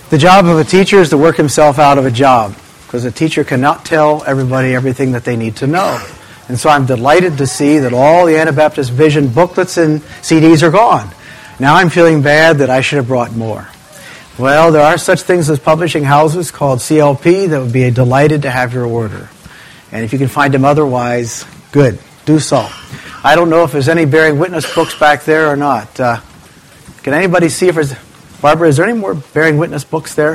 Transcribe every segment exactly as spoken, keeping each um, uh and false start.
The job of a teacher is to work himself out of a job, because a teacher cannot tell everybody everything that they need to know. And so I'm delighted to see that all the Anabaptist Vision booklets and C Ds are gone. Now I'm feeling bad that I should have brought more. Well, there are such things as publishing houses called C L P that would be delighted to have your order. And if you can find them otherwise, good. Do so. I don't know if there's any bearing witness books back there or not. Uh, can anybody see if there's... Barbara, is there any more bearing witness books there?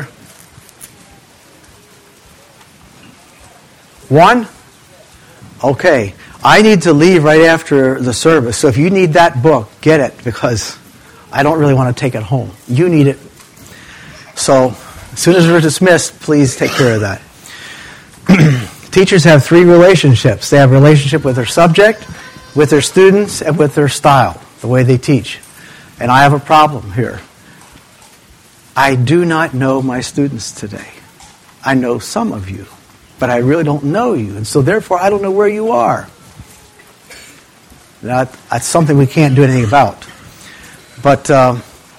One? Okay. I need to leave right after the service, so if you need that book, get it, because I don't really want to take it home. You need it. So, as soon as we're dismissed, please take care of that. Teachers have three relationships. They have a relationship with their subject, with their students, and with their style, the way they teach. And I have a problem here. I do not know my students today. I know some of you, but I really don't know you. And so therefore, I don't know where you are. Now, that's something we can't do anything about. But um,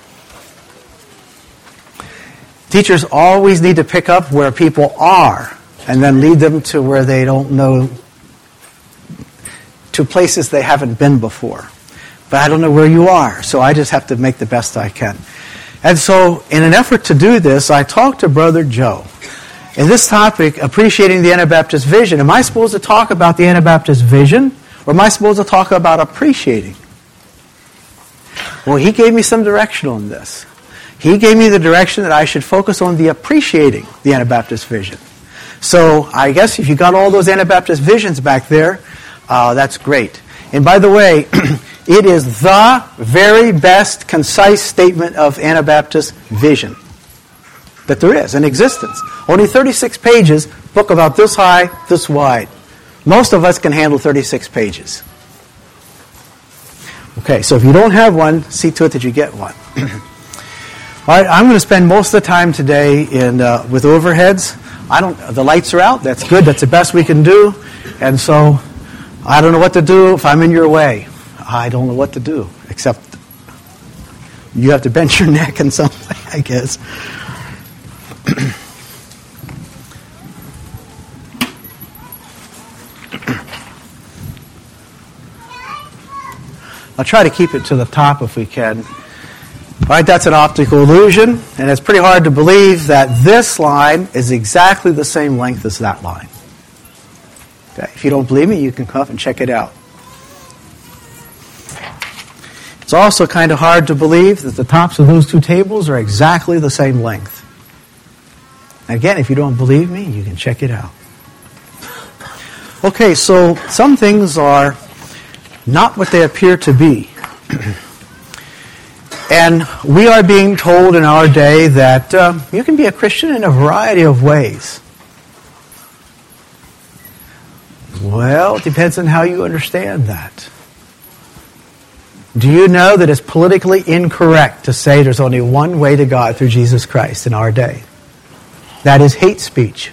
teachers always need to pick up where people are and then lead them to where they don't know, to places they haven't been before. But I don't know where you are, so I just have to make the best I can. And so, in an effort to do this, I talked to Brother Joe. In this topic, appreciating the Anabaptist vision, am I supposed to talk about the Anabaptist vision, or am I supposed to talk about appreciating? Well, he gave me some direction on this. He gave me the direction that I should focus on the appreciating the Anabaptist vision. So, I guess if you got all those Anabaptist visions back there, uh, that's great. And by the way, it is the very best concise statement of Anabaptist vision that there is in existence. Only thirty-six pages, book about this high, this wide. Most of us can handle thirty-six pages. Okay, so if you don't have one, see to it that you get one. All right, I'm going to spend most of the time today in uh, with overheads. I don't. The lights are out. That's good. That's the best we can do. And so I don't know what to do if I'm in your way. I don't know what to do, except you have to bend your neck in some way, I guess. I'll try to keep it to the top if we can. All right, that's an optical illusion, and it's pretty hard to believe that this line is exactly the same length as that line. Okay, if you don't believe me, you can come up and check it out. It's also kind of hard to believe that the tops of those two tables are exactly the same length. Again, if you don't believe me, you can check it out. Okay, so some things are not what they appear to be. And we are being told in our day that uh, you can be a Christian in a variety of ways. Well, it depends on how you understand that. Do you know that it's politically incorrect to say there's only one way to God through Jesus Christ in our day? That is hate speech.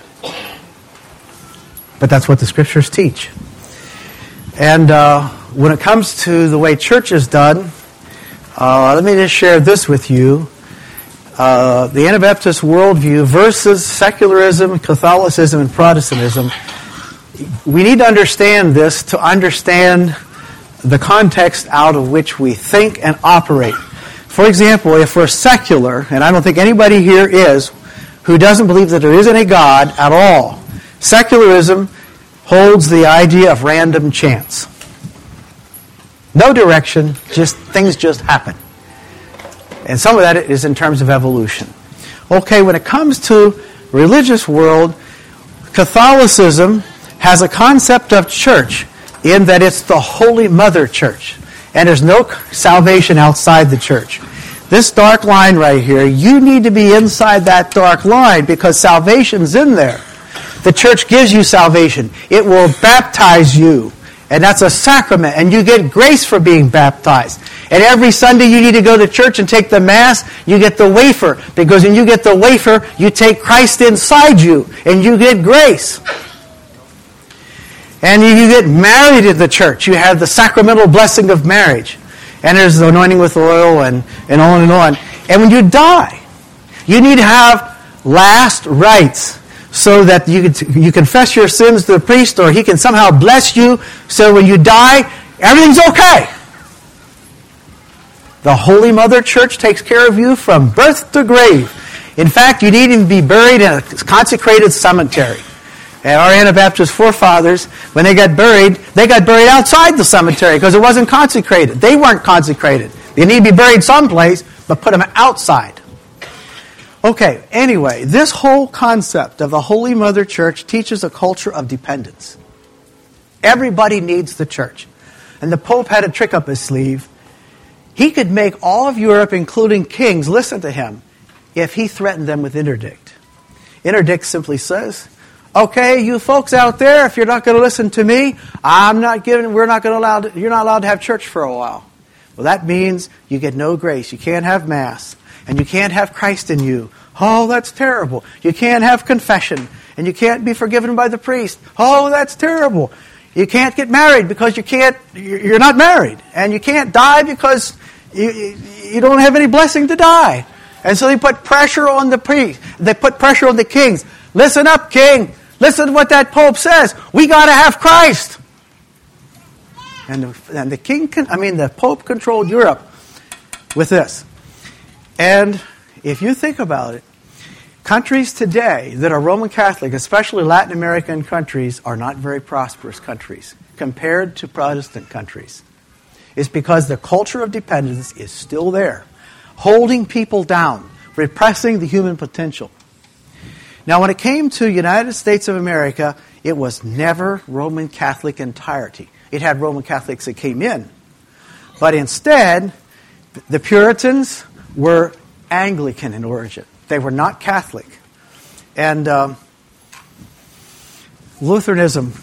But that's what the Scriptures teach. And uh, when it comes to the way church is done, uh, let me just share this with you. Uh, the Anabaptist worldview versus secularism, Catholicism, and Protestantism. We need to understand this to understand the context out of which we think and operate. For example, if we're secular, and I don't think anybody here is, who doesn't believe that there isn't a God at all, secularism holds the idea of random chance. No direction, just things just happen. And some of that is in terms of evolution. Okay, when it comes to religious world, Catholicism has a concept of church in that it's the Holy Mother Church. And there's no salvation outside the church. This dark line right here, you need to be inside that dark line because salvation's in there. The church gives you salvation. It will baptize you. And that's a sacrament. And you get grace for being baptized. And every Sunday you need to go to church and take the Mass. You get the wafer. Because when you get the wafer, you take Christ inside you. And you get grace. And you get married in the church. You have the sacramental blessing of marriage. And there's the anointing with oil and, and on and on. And when you die, you need to have last rites so that you can, you confess your sins to the priest, or he can somehow bless you so when you die, everything's okay. The Holy Mother Church takes care of you from birth to grave. In fact, you need to be buried in a consecrated cemetery. And our Anabaptist forefathers, when they got buried, they got buried outside the cemetery because it wasn't consecrated. They weren't consecrated. They need to be buried someplace, but put them outside. Okay, anyway, this whole concept of the Holy Mother Church teaches a culture of dependence. Everybody needs the church. And the Pope had a trick up his sleeve. He could make all of Europe, including kings, listen to him if he threatened them with interdict. Interdict simply says, okay, you folks out there, if you're not going to listen to me, I'm not giving, we're not going to allow, to, you're not allowed to have church for a while. Well, that means you get no grace. You can't have Mass. And you can't have Christ in you. Oh, that's terrible. You can't have confession. And you can't be forgiven by the priest. Oh, that's terrible. You can't get married because you can't, you're not married. And you can't die because you, you don't have any blessing to die. And so they put pressure on the priest. They put pressure on the kings. Listen up, king. Listen to what that Pope says. We got to have Christ. And the, and the king, can, I mean, the Pope controlled Europe with this. And if you think about it, countries today that are Roman Catholic, especially Latin American countries, are not very prosperous countries compared to Protestant countries. It's because the culture of dependence is still there, holding people down, repressing the human potential. Now, when it came to United States of America, it was never Roman Catholic entirety. It had Roman Catholics that came in. But instead, the Puritans were Anglican in origin. They were not Catholic. And um, Lutheranism.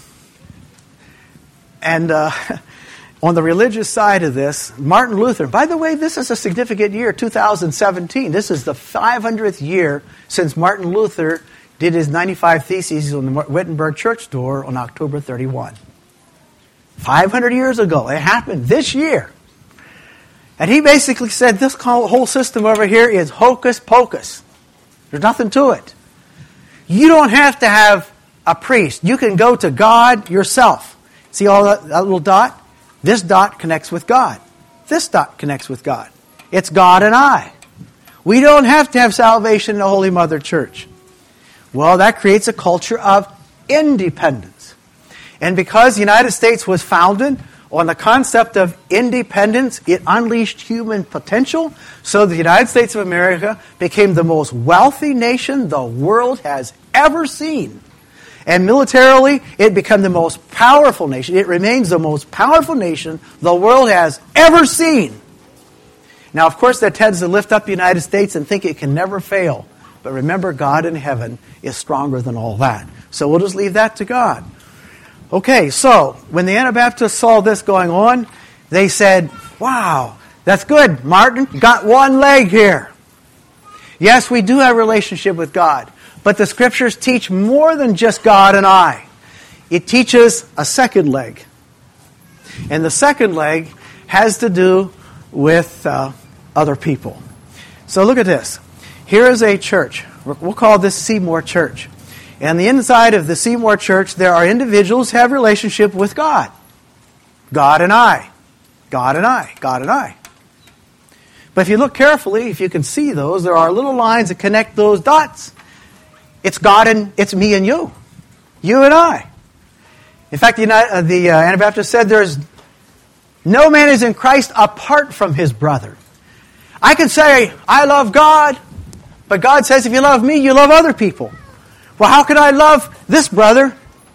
And uh, on the religious side of this, Martin Luther, by the way, this is a significant year, two thousand seventeen. This is the five hundredth year since Martin Luther did his ninety-five Theses on the Wittenberg church door on October thirty-first. five hundred years ago. It happened this year. And he basically said this whole system over here is hocus pocus. There's nothing to it. You don't have to have a priest. You can go to God yourself. See all that, that little dot? This dot connects with God. This dot connects with God. It's God and I. We don't have to have salvation in the Holy Mother Church. Well, that creates a culture of independence. And because the United States was founded on the concept of independence, it unleashed human potential, so the United States of America became the most wealthy nation the world has ever seen. And militarily, it became the most powerful nation. It remains the most powerful nation the world has ever seen. Now, of course, that tends to lift up the United States and think it can never fail. But remember, God in heaven is stronger than all that. So we'll just leave that to God. Okay, so when the Anabaptists saw this going on, they said, wow, that's good, Martin, you got one leg here. Yes, we do have a relationship with God, but the Scriptures teach more than just God and I. It teaches a second leg. And the second leg has to do with uh, other people. So look at this. Here is a church. We'll call this Seymour Church. And the inside of the Seymour Church, there are individuals who have a relationship with God. God and I. God and I. God and I. But if you look carefully, if you can see those, there are little lines that connect those dots. It's God and it's me and you. You and I. In fact, the, uh, the uh, Anabaptist said there's no man is in Christ apart from his brother. I can say, I love God, but God says if you love me, you love other people. Well, how can I love this brother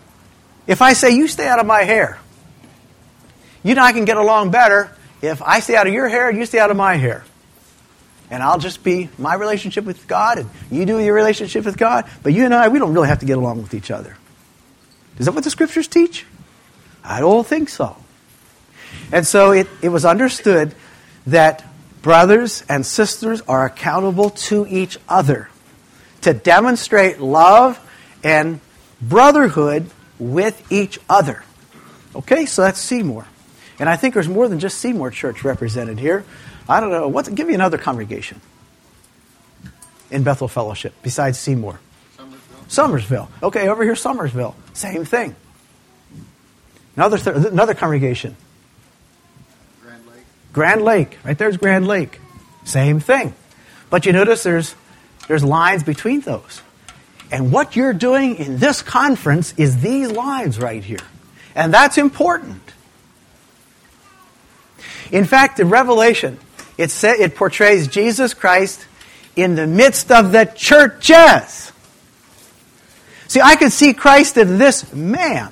if I say, you stay out of my hair? You and I can get along better if I stay out of your hair and you stay out of my hair. And I'll just be my relationship with God and you do your relationship with God. But you and I, we don't really have to get along with each other. Is that what the Scriptures teach? I don't think so. And so it, it was understood that brothers and sisters are accountable to each other to demonstrate love and brotherhood with each other. Okay, so that's Seymour. And I think there's more than just Seymour Church represented here. I don't know. What's, give me another congregation. in Bethel Fellowship besides Seymour? Somersville. Okay, over here, Somersville. Same thing. Another th- another congregation. Grand Lake. Grand Lake. Right there's Grand Lake. Same thing. But you notice there's there's lines between those. And what you're doing in this conference is these lines right here. And that's important. In fact, in Revelation, it sa- it portrays Jesus Christ in the midst of the churches. See, I can see Christ in this man.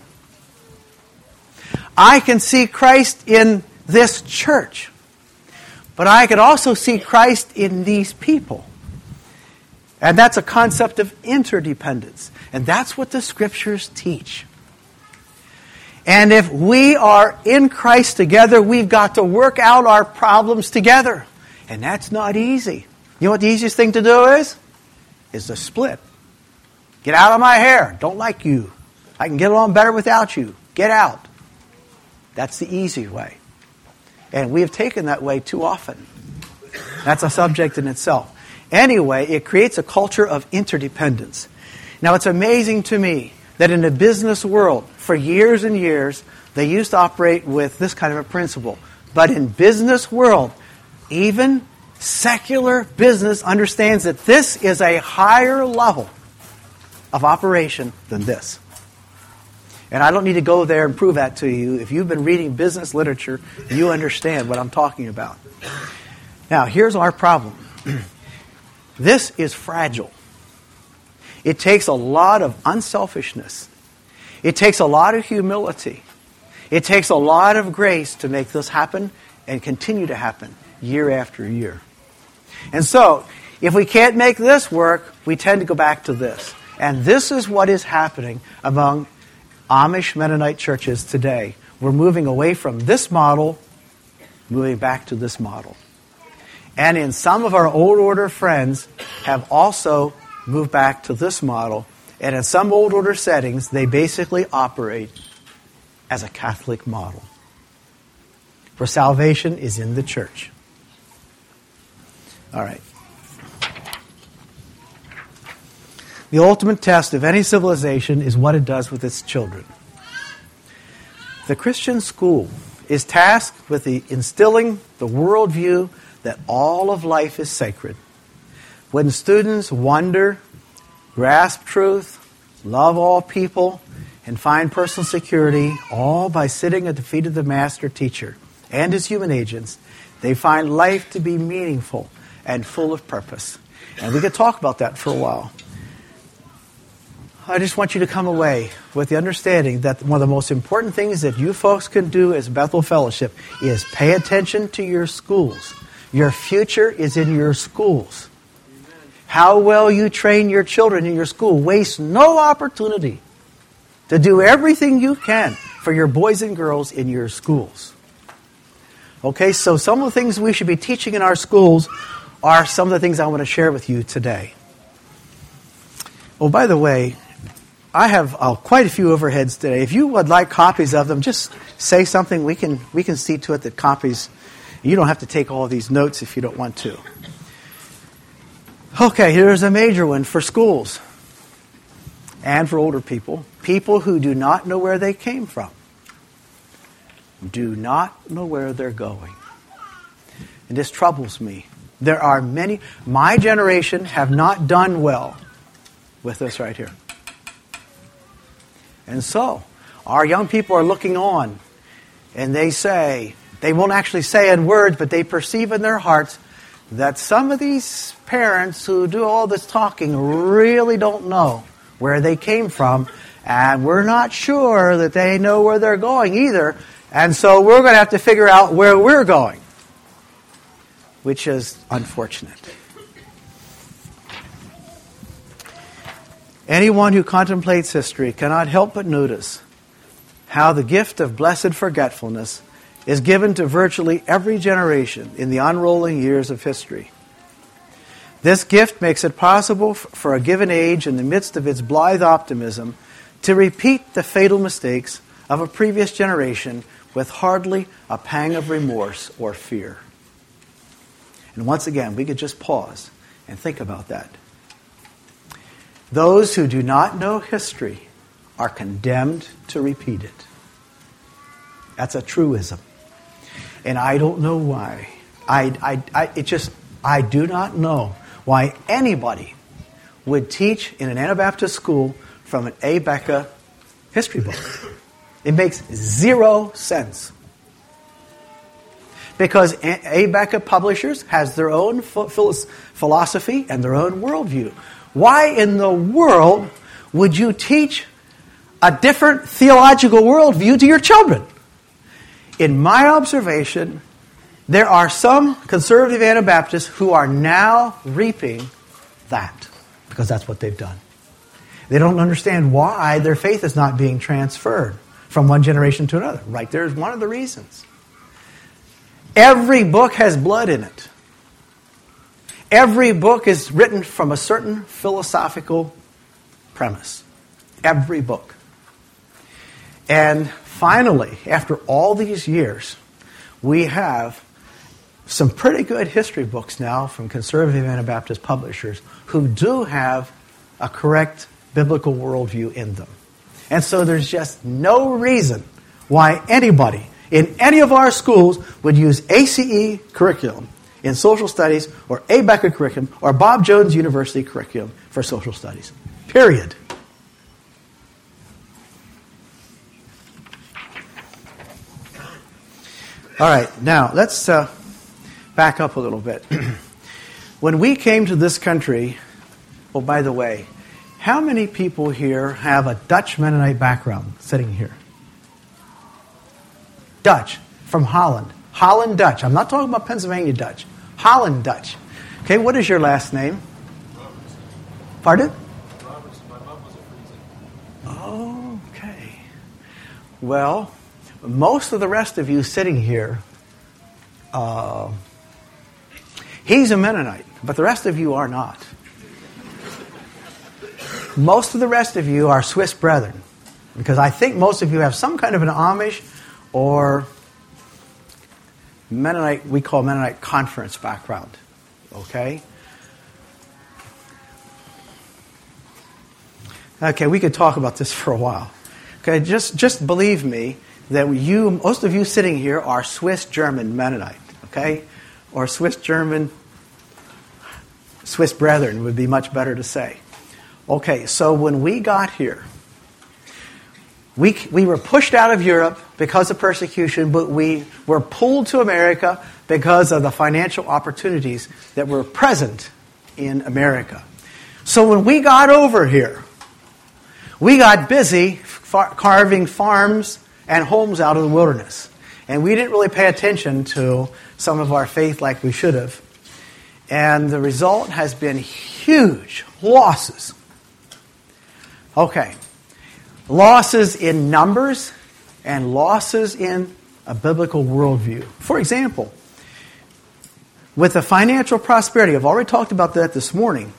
I can see Christ in this church. But I can also see Christ in these people. And that's a concept of interdependence. And that's what the Scriptures teach. And if we are in Christ together, we've got to work out our problems together. And that's not easy. You know what the easiest thing to do is? Is to split. Get out of my hair. Don't like you. I can get along better without you. Get out. That's the easy way. And we have taken that way too often. That's a subject in itself. Anyway, it creates a culture of interdependence. Now, it's amazing to me that in the business world, for years and years, they used to operate with this kind of a principle. But in business world, even secular business understands that this is a higher level of operation than this. And I don't need to go there and prove that to you. If you've been reading business literature, you understand what I'm talking about. Now, here's our problem. This is fragile. It takes a lot of unselfishness. It takes a lot of humility. It takes a lot of grace to make this happen and continue to happen year after year. And so, if we can't make this work, we tend to go back to this. And this is what is happening among Amish Mennonite churches today. We're moving away from this model, moving back to this model. And in some of our old order friends have also moved back to this model. And in some old order settings, they basically operate as a Catholic model. For salvation is in the church. All right. The ultimate test of any civilization is what it does with its children. The Christian school is tasked with the instilling the worldview that all of life is sacred. When students wonder, grasp truth, love all people, and find personal security, all by sitting at the feet of the master teacher and his human agents, they find life to be meaningful and full of purpose. And we could talk about that for a while. I just want you to come away with the understanding that one of the most important things that you folks can do as Bethel Fellowship is pay attention to your schools. Your future is in your schools. Amen. How well you train your children in your school. Waste no opportunity to do everything you can for your boys and girls in your schools. Okay, so some of the things we should be teaching in our schools are some of the things I want to share with you today. Oh, by the way, I have uh, quite a few overheads today. If you would like copies of them, just say something. We can we can see to it that copies. You don't have to take all of these notes if you don't want to. Okay, here's a major one for schools and for older people. People who do not know where they came from. Do not know where they're going. And this troubles me. There are many. My generation have not done well with this right here. And so, our young people are looking on, and they say, they won't actually say in words, but they perceive in their hearts that some of these parents who do all this talking really don't know where they came from, and we're not sure that they know where they're going either, and so we're going to have to figure out where we're going, which is unfortunate. Anyone who contemplates history cannot help but notice how the gift of blessed forgetfulness is given to virtually every generation in the unrolling years of history. This gift makes it possible for a given age, in the midst of its blithe optimism, to repeat the fatal mistakes of a previous generation with hardly a pang of remorse or fear. And once again, we could just pause and think about that. Those who do not know history are condemned to repeat it. That's a truism. And I don't know why. I, I, I, it just, I do not know why anybody would teach in an Anabaptist school from an Abeka history book. It makes zero sense. Because Abeka Publishers has their own philosophy and their own worldview. Why in the world would you teach a different theological worldview to your children? In my observation, there are some conservative Anabaptists who are now reaping that, because that's what they've done. They don't understand why their faith is not being transferred from one generation to another. Right there is one of the reasons. Every book has blood in it. Every book is written from a certain philosophical premise. Every book. And finally, after all these years, we have some pretty good history books now from conservative Anabaptist publishers who do have a correct biblical worldview in them. And so there's just no reason why anybody in any of our schools would use A C E curriculum in social studies or Abeka curriculum or Bob Jones University curriculum for social studies. Period. All right, now let's uh, back up a little bit. When we came to this country, oh, by the way, how many people here have a Dutch Mennonite background sitting here? Dutch, from Holland. Holland Dutch. I'm not talking about Pennsylvania Dutch. Holland Dutch. Okay, what is your last name? Roberts. Pardon? Roberts. My mom was a Friesen. Okay. Well, most of the rest of you sitting here, uh, he's a Mennonite, but the rest of you are not. Most of the rest of you are Swiss brethren, because I think most of you have some kind of an Amish or Mennonite, we call Mennonite conference background. Okay? Okay, we could talk about this for a while. Okay, just, just believe me that you, most of you sitting here are Swiss German Mennonite, okay? Or Swiss German, Swiss brethren would be much better to say. Okay, so when we got here, we, we were pushed out of Europe because of persecution, but we were pulled to America because of the financial opportunities that were present in America. So when we got over here, we got busy far- carving farms and homes out of the wilderness. And we didn't really pay attention to some of our faith like we should have. And the result has been huge losses. Okay. Losses in numbers and losses in a biblical worldview. For example, with the financial prosperity, I've already talked about that this morning,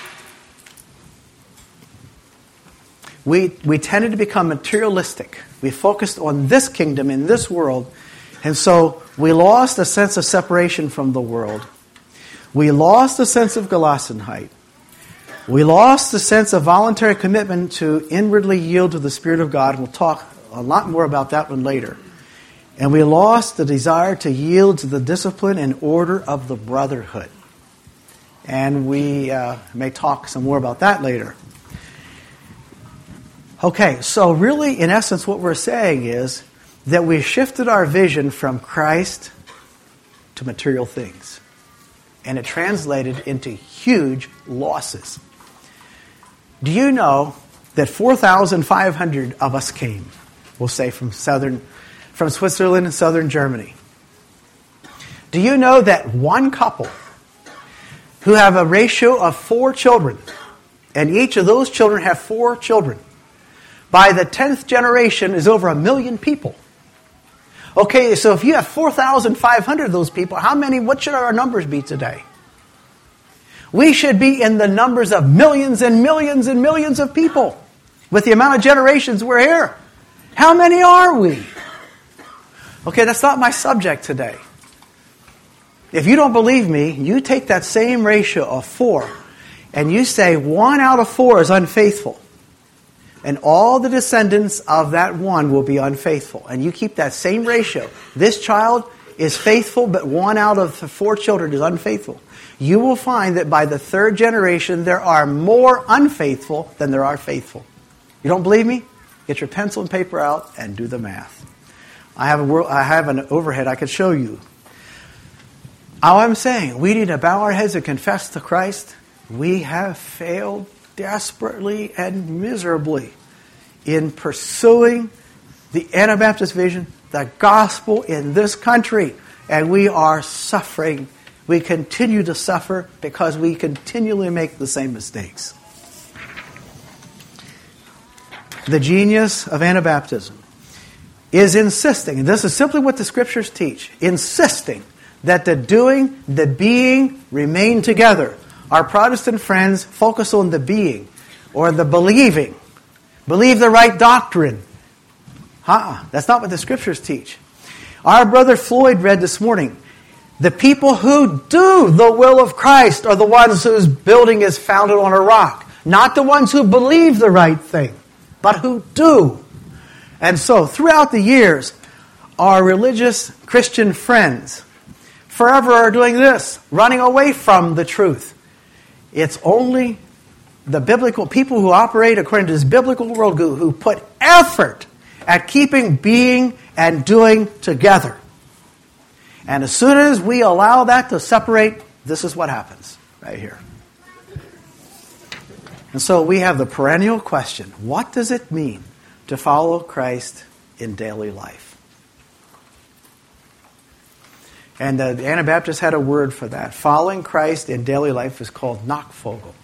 we, we tended to become materialistic. We focused on this kingdom in this world, and so we lost a sense of separation from the world. We lost a sense of Gelassenheit. We lost the sense of voluntary commitment to inwardly yield to the Spirit of God. We'll talk a lot more about that one later. And we lost the desire to yield to the discipline and order of the brotherhood. And we uh, may talk some more about that later. Okay, so really, in essence, what we're saying is that we shifted our vision from Christ to material things. And it translated into huge losses. Do you know that four thousand five hundred of us came, we'll say from southern, from Switzerland and southern Germany? Do you know that one couple who have a ratio of four children, and each of those children have four children, by the tenth generation is over a million people? Okay, so if you have four thousand five hundred of those people, how many, what should our numbers be today? We should be in the numbers of millions and millions and millions of people with the amount of generations we're here. How many are we? Okay, that's not my subject today. If you don't believe me, you take that same ratio of four and you say one out of four is unfaithful, and all the descendants of that one will be unfaithful, and you keep that same ratio, this child is faithful, but one out of the four children is unfaithful, you will find that by the third generation there are more unfaithful than there are faithful. You don't believe me? Get your pencil and paper out and do the math. I have a world, I have an overhead I could show you. All I'm saying, we need to bow our heads and confess to Christ. We have failed desperately and miserably in pursuing the Anabaptist vision, the gospel in this country. And we are suffering. We continue to suffer because we continually make the same mistakes. The genius of Anabaptism is insisting, and this is simply what the Scriptures teach, insisting that the doing, the being remain together. Our Protestant friends focus on the being or the believing. Believe the right doctrine. Uh-uh, that's not what the Scriptures teach. Our brother Floyd read this morning, the people who do the will of Christ are the ones whose building is founded on a rock, not the ones who believe the right thing, but who do. And so, throughout the years, our religious Christian friends forever are doing this, running away from the truth. It's only the biblical people who operate according to this biblical worldview who put effort at keeping being and doing together. And as soon as we allow that to separate, this is what happens right here. And so we have the perennial question, what does it mean to follow Christ in daily life? And uh, the Anabaptists had a word for that. Following Christ in daily life is called Nachfolge.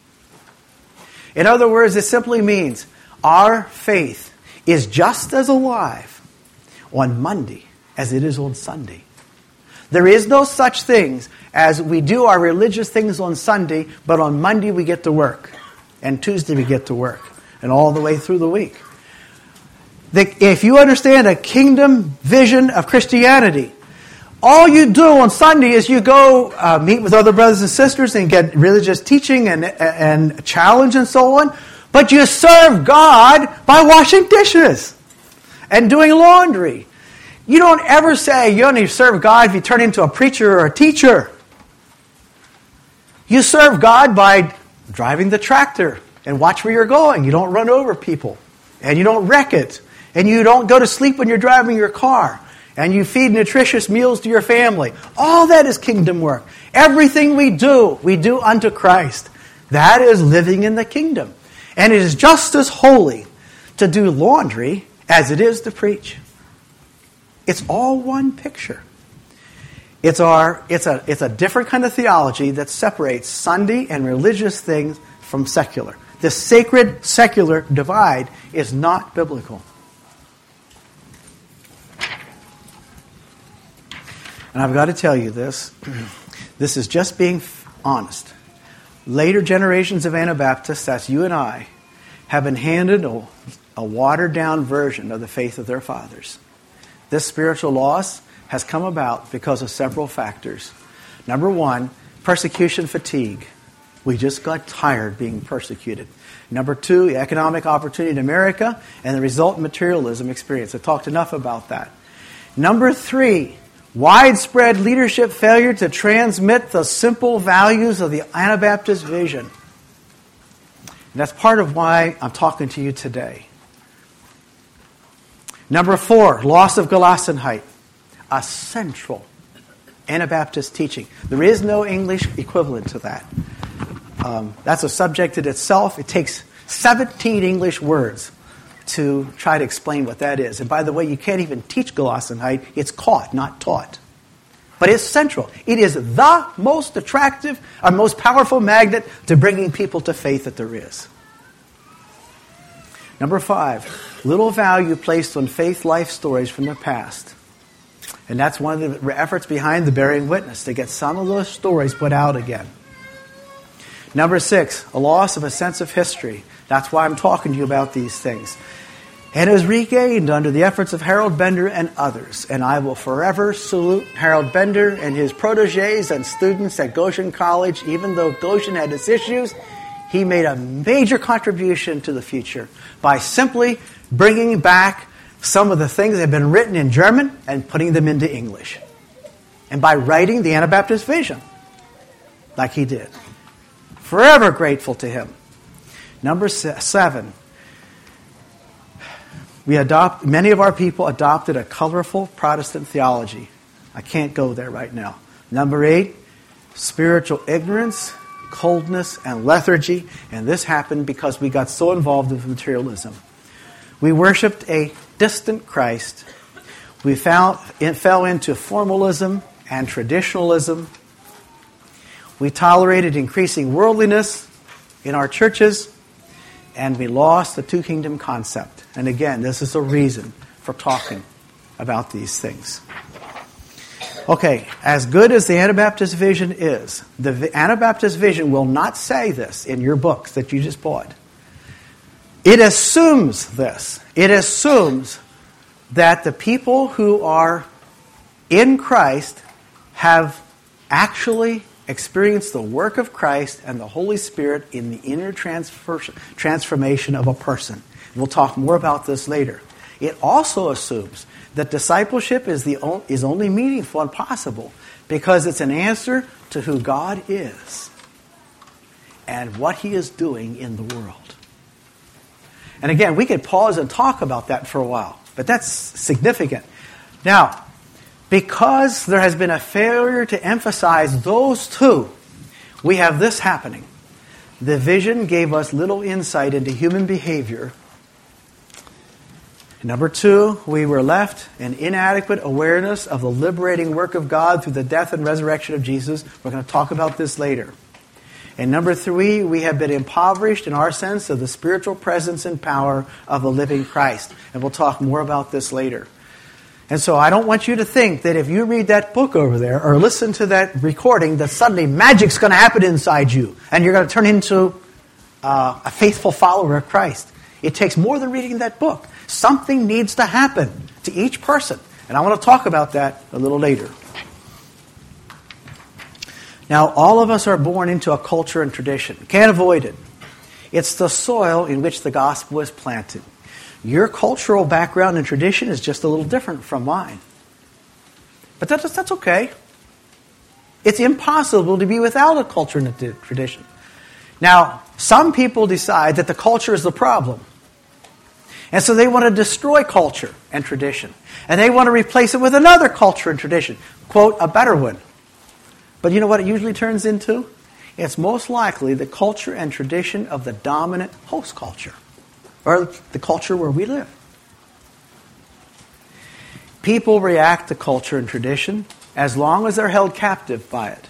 In other words, it simply means our faith is just as alive on Monday as it is on Sunday. There is no such things as we do our religious things on Sunday, but on Monday we get to work. And Tuesday we get to work. And all the way through the week. The, if you understand a kingdom vision of Christianity, all you do on Sunday is you go uh, meet with other brothers and sisters and get religious teaching and, and challenge and so on. But you serve God by washing dishes and doing laundry. You don't ever say you only serve God if you turn into a preacher or a teacher. You serve God by driving the tractor and watch where you're going. You don't run over people. And you don't wreck it. And you don't go to sleep when you're driving your car. And you feed nutritious meals to your family. All that is kingdom work. Everything we do, we do unto Christ. That is living in the kingdom. And it is just as holy to do laundry as it is to preach. It's all one picture. It's our it's a it's a different kind of theology that separates Sunday and religious things from secular. The sacred secular divide is not biblical. And I've got to tell you this. This is just being honest. Later generations of Anabaptists, that's you and I, have been handed a, a watered-down version of the faith of their fathers. This spiritual loss has come about because of several factors. Number one, persecution fatigue. We just got tired being persecuted. Number two, the economic opportunity in America and the resultant materialism experience. I talked enough about that. Number three, widespread leadership failure to transmit the simple values of the Anabaptist vision. And that's part of why I'm talking to you today. Number four, loss of Gelassenheit, a central Anabaptist teaching. There is no English equivalent to that. Um, that's a subject in itself. It takes seventeen English words to try to explain what that is. And by the way, you can't even teach Gelassenheit. It's caught, not taught. But it's central. It is the most attractive, or most powerful magnet to bringing people to faith that there is. Number five, little value placed on faith life stories from the past. And that's one of the efforts behind the Bearing Witness, to get some of those stories put out again. Number six, a loss of a sense of history. That's why I'm talking to you about these things. And it was regained under the efforts of Harold Bender and others. And I will forever salute Harold Bender and his protégés and students at Goshen College. Even though Goshen had its issues, he made a major contribution to the future by simply bringing back some of the things that had been written in German and putting them into English. And by writing the Anabaptist Vision, like he did. Forever grateful to him. Number seven. We adopt, many of our people adopted a colorful Protestant theology. I can't go there right now. Number eight, spiritual ignorance, coldness, and lethargy. And this happened because we got so involved with materialism. We worshipped a distant Christ. We found, it fell into formalism and traditionalism. We tolerated increasing worldliness in our churches. And we lost the two-kingdom concept. And again, this is a reason for talking about these things. Okay, as good as the Anabaptist Vision is, the Anabaptist Vision will not say this in your books that you just bought. It assumes this. It assumes that the people who are in Christ have actually experience the work of Christ and the Holy Spirit in the inner transfer, transformation of a person. We'll talk more about this later. It also assumes that discipleship is, the, is only meaningful and possible because it's an answer to who God is and what He is doing in the world. And again, we could pause and talk about that for a while, but that's significant. Now, because there has been a failure to emphasize those two, we have this happening. The vision gave us little insight into human behavior. Number two, we were left an inadequate awareness of the liberating work of God through the death and resurrection of Jesus. We're going to talk about this later. And number three, we have been impoverished in our sense of the spiritual presence and power of the living Christ. And we'll talk more about this later. And so I don't want you to think that if you read that book over there or listen to that recording that suddenly magic's going to happen inside you and you're going to turn into uh, a faithful follower of Christ. It takes more than reading that book. Something needs to happen to each person. And I want to talk about that a little later. Now, all of us are born into a culture and tradition. Can't avoid it. It's the soil in which the gospel is planted. Your cultural background and tradition is just a little different from mine. But that's, that's okay. It's impossible to be without a culture and a tradition. Now, some people decide that the culture is the problem. And so they want to destroy culture and tradition. And they want to replace it with another culture and tradition. Quote, a better one. But you know what it usually turns into? It's most likely the culture and tradition of the dominant host culture. Or the culture where we live. People react to culture and tradition as long as they're held captive by it.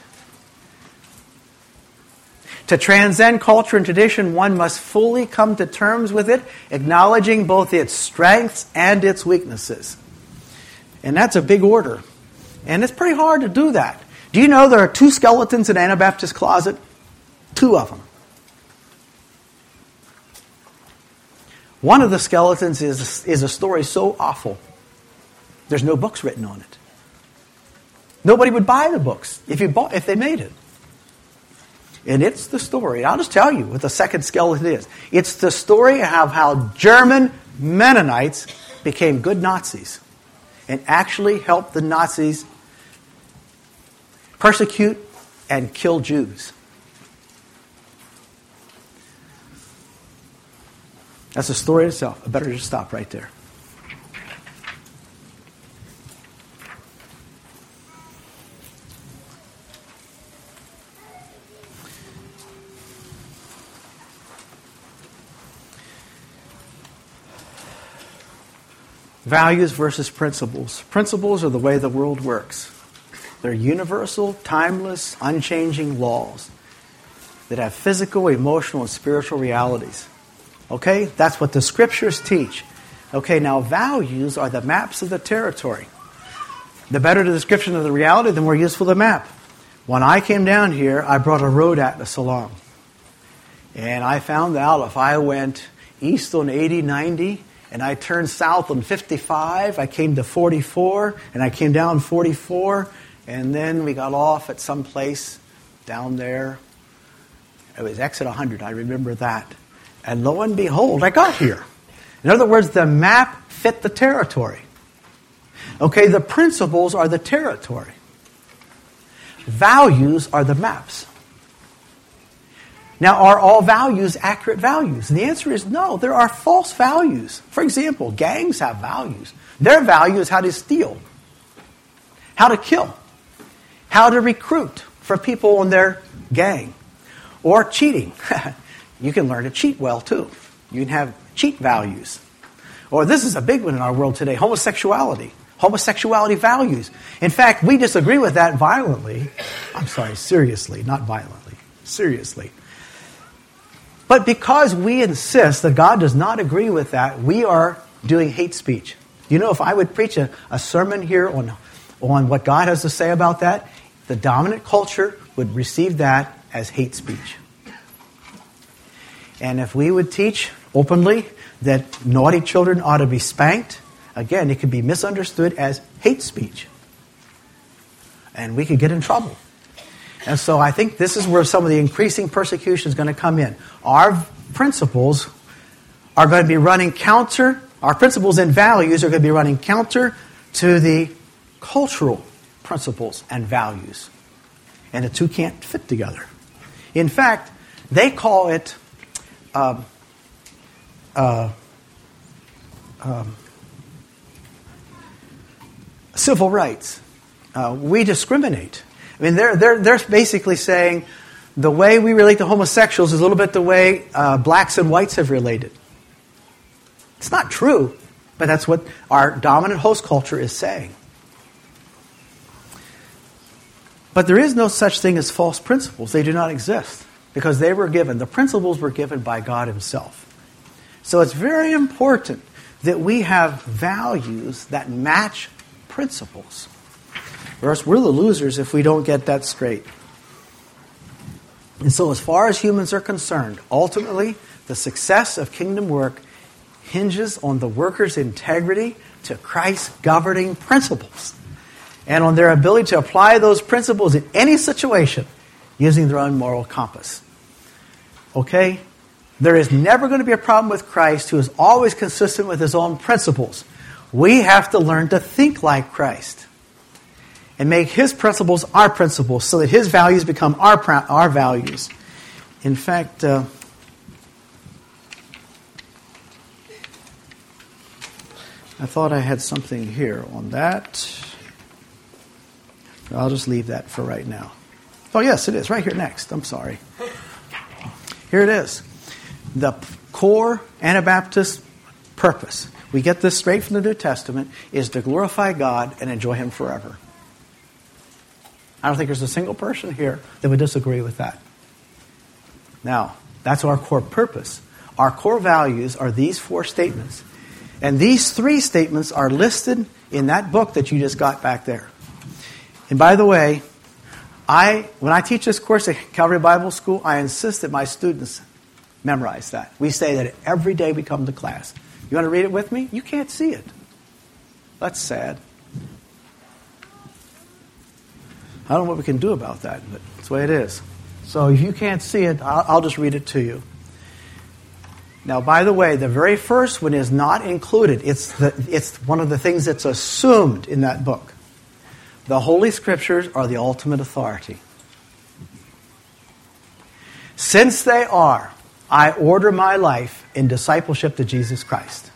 To transcend culture and tradition, one must fully come to terms with it, acknowledging both its strengths and its weaknesses. And that's a big order. And it's pretty hard to do that. Do you know there are two skeletons in Anabaptist closet? Two of them. One of the skeletons is, is a story so awful, there's no books written on it. Nobody would buy the books if, you bought, if they made it. And it's the story. I'll just tell you what the second skeleton is. It's the story of how German Mennonites became good Nazis and actually helped the Nazis persecute and kill Jews. That's the story itself. I better just stop right there. Values versus principles. Principles are the way the world works. They're universal, timeless, unchanging laws that have physical, emotional, and spiritual realities. Okay? That's what the scriptures teach. Okay, now values are the maps of the territory. The better the description of the reality, the more useful the map. When I came down here, I brought a road atlas along. And I found out if I went east on eighty ninety and I turned south on fifty-five. I came to forty-four, and I came down forty-four, and then we got off at some place down there. It was exit one hundred, I remember that. And lo and behold, I got here. In other words, the map fit the territory. Okay, the principles are the territory. Values are the maps. Now, are all values accurate values? And the answer is no, there are false values. For example, gangs have values. Their value is how to steal, how to kill, how to recruit for people in their gang, or cheating. You can learn to cheat well, too. You can have cheat values. Or this is a big one in our world today, homosexuality. Homosexuality values. In fact, we disagree with that violently. I'm sorry, seriously, not violently. Seriously. But because we insist that God does not agree with that, we are doing hate speech. You know, if I would preach a, a sermon here on, on what God has to say about that, the dominant culture would receive that as hate speech. And if we would teach openly that naughty children ought to be spanked, again, it could be misunderstood as hate speech. And we could get in trouble. And so I think this is where some of the increasing persecution is going to come in. Our principles are going to be running counter, our principles and values are going to be running counter to the cultural principles and values. And the two can't fit together. In fact, they call it um, uh, um, civil rights. Uh, we discriminate. I mean, they're, they're, they're basically saying the way we relate to homosexuals is a little bit the way uh, blacks and whites have related. It's not true, but that's what our dominant host culture is saying. But there is no such thing as false principles. They do not exist because they were given. The principles were given by God Himself. So it's very important that we have values that match principles. Or else we're the losers if we don't get that straight. And so as far as humans are concerned, ultimately, the success of kingdom work hinges on the workers' integrity to Christ's governing principles and on their ability to apply those principles in any situation using their own moral compass. Okay? There is never going to be a problem with Christ who is always consistent with His own principles. We have to learn to think like Christ and make His principles our principles so that His values become our, our values. In fact, uh, I thought I had something here on that. I'll just leave that for right now. Oh, yes, it is. Right here next. I'm sorry. Here it is. The core Anabaptist purpose, we get this straight from the New Testament, is to glorify God and enjoy Him forever. I don't think there's a single person here that would disagree with that. Now, that's our core purpose. Our core values are these four statements. And these three statements are listed in that book that you just got back there. And by the way, I when I teach this course at Calvary Bible School, I insist that my students memorize that. We say that every day we come to class. You want to read it with me? You can't see it. That's sad. I don't know what we can do about that, but it's the way it is. So if you can't see it, I'll, I'll just read it to you. Now, by the way, the very first one is not included. It's the, it's one of the things that's assumed in that book. The Holy Scriptures are the ultimate authority. Since they are, I order my life in discipleship to Jesus Christ.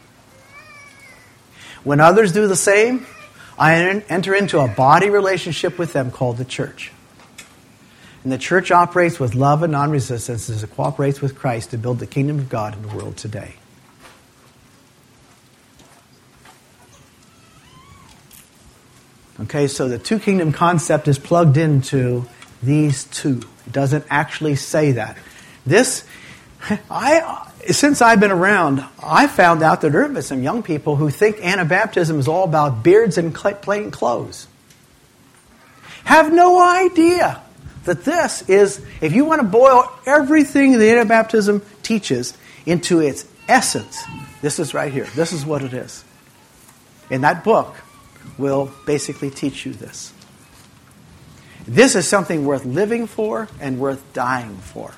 When others do the same, I enter into a body relationship with them called the church. And the church operates with love and non-resistance as it cooperates with Christ to build the kingdom of God in the world today. Okay, so the two-kingdom concept is plugged into these two. It doesn't actually say that. This, I, since I've been around, I found out that there have been some young people who think Anabaptism is all about beards and plain clothes. Have no idea that this is, if you want to boil everything that Anabaptism teaches into its essence, This is right here. This is what it is. And that book will basically teach you this. This is something worth living for and worth dying for.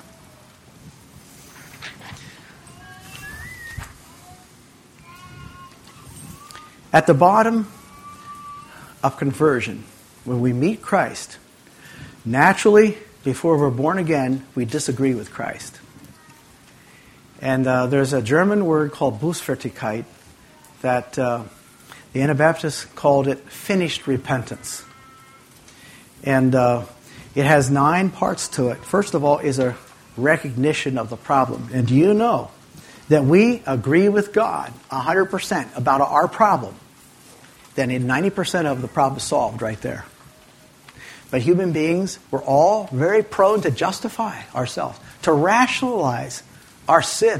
At the bottom of conversion, when we meet Christ, naturally, before we're born again, we disagree with Christ. And uh, there's a German word called Bußfertigkeit that uh, the Anabaptists called it finished repentance. And uh, it has nine parts to it. First of all is a recognition of the problem. And do you know that we agree with God one hundred percent about our problem? Then ninety percent of the problem is solved right there. But human beings, we're all very prone to justify ourselves, to rationalize our sin.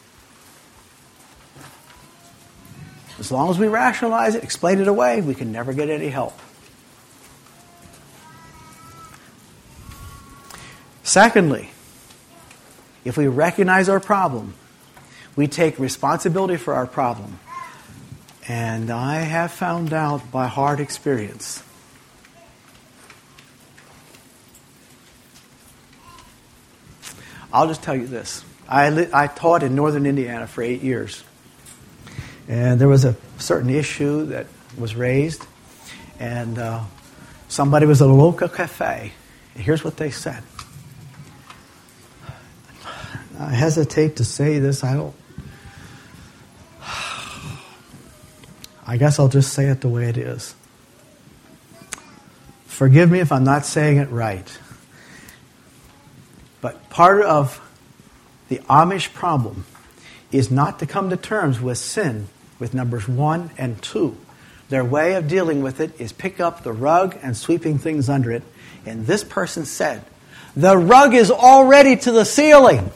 As long as we rationalize it, explain it away, we can never get any help. Secondly, if we recognize our problem, we take responsibility for our problem. And I have found out by hard experience I'll just tell you this. I, li- I taught in northern Indiana for eight years. And there was a certain issue that was raised. And uh, somebody was at a local cafe. And here's what they said. I hesitate to say this. I don't. I guess I'll just say it the way it is. Forgive me if I'm not saying it right. But part of the Amish problem is not to come to terms with sin with numbers one and two. Their way of dealing with it is pick up the rug and sweeping things under it. And this person said, the rug is already to the ceiling.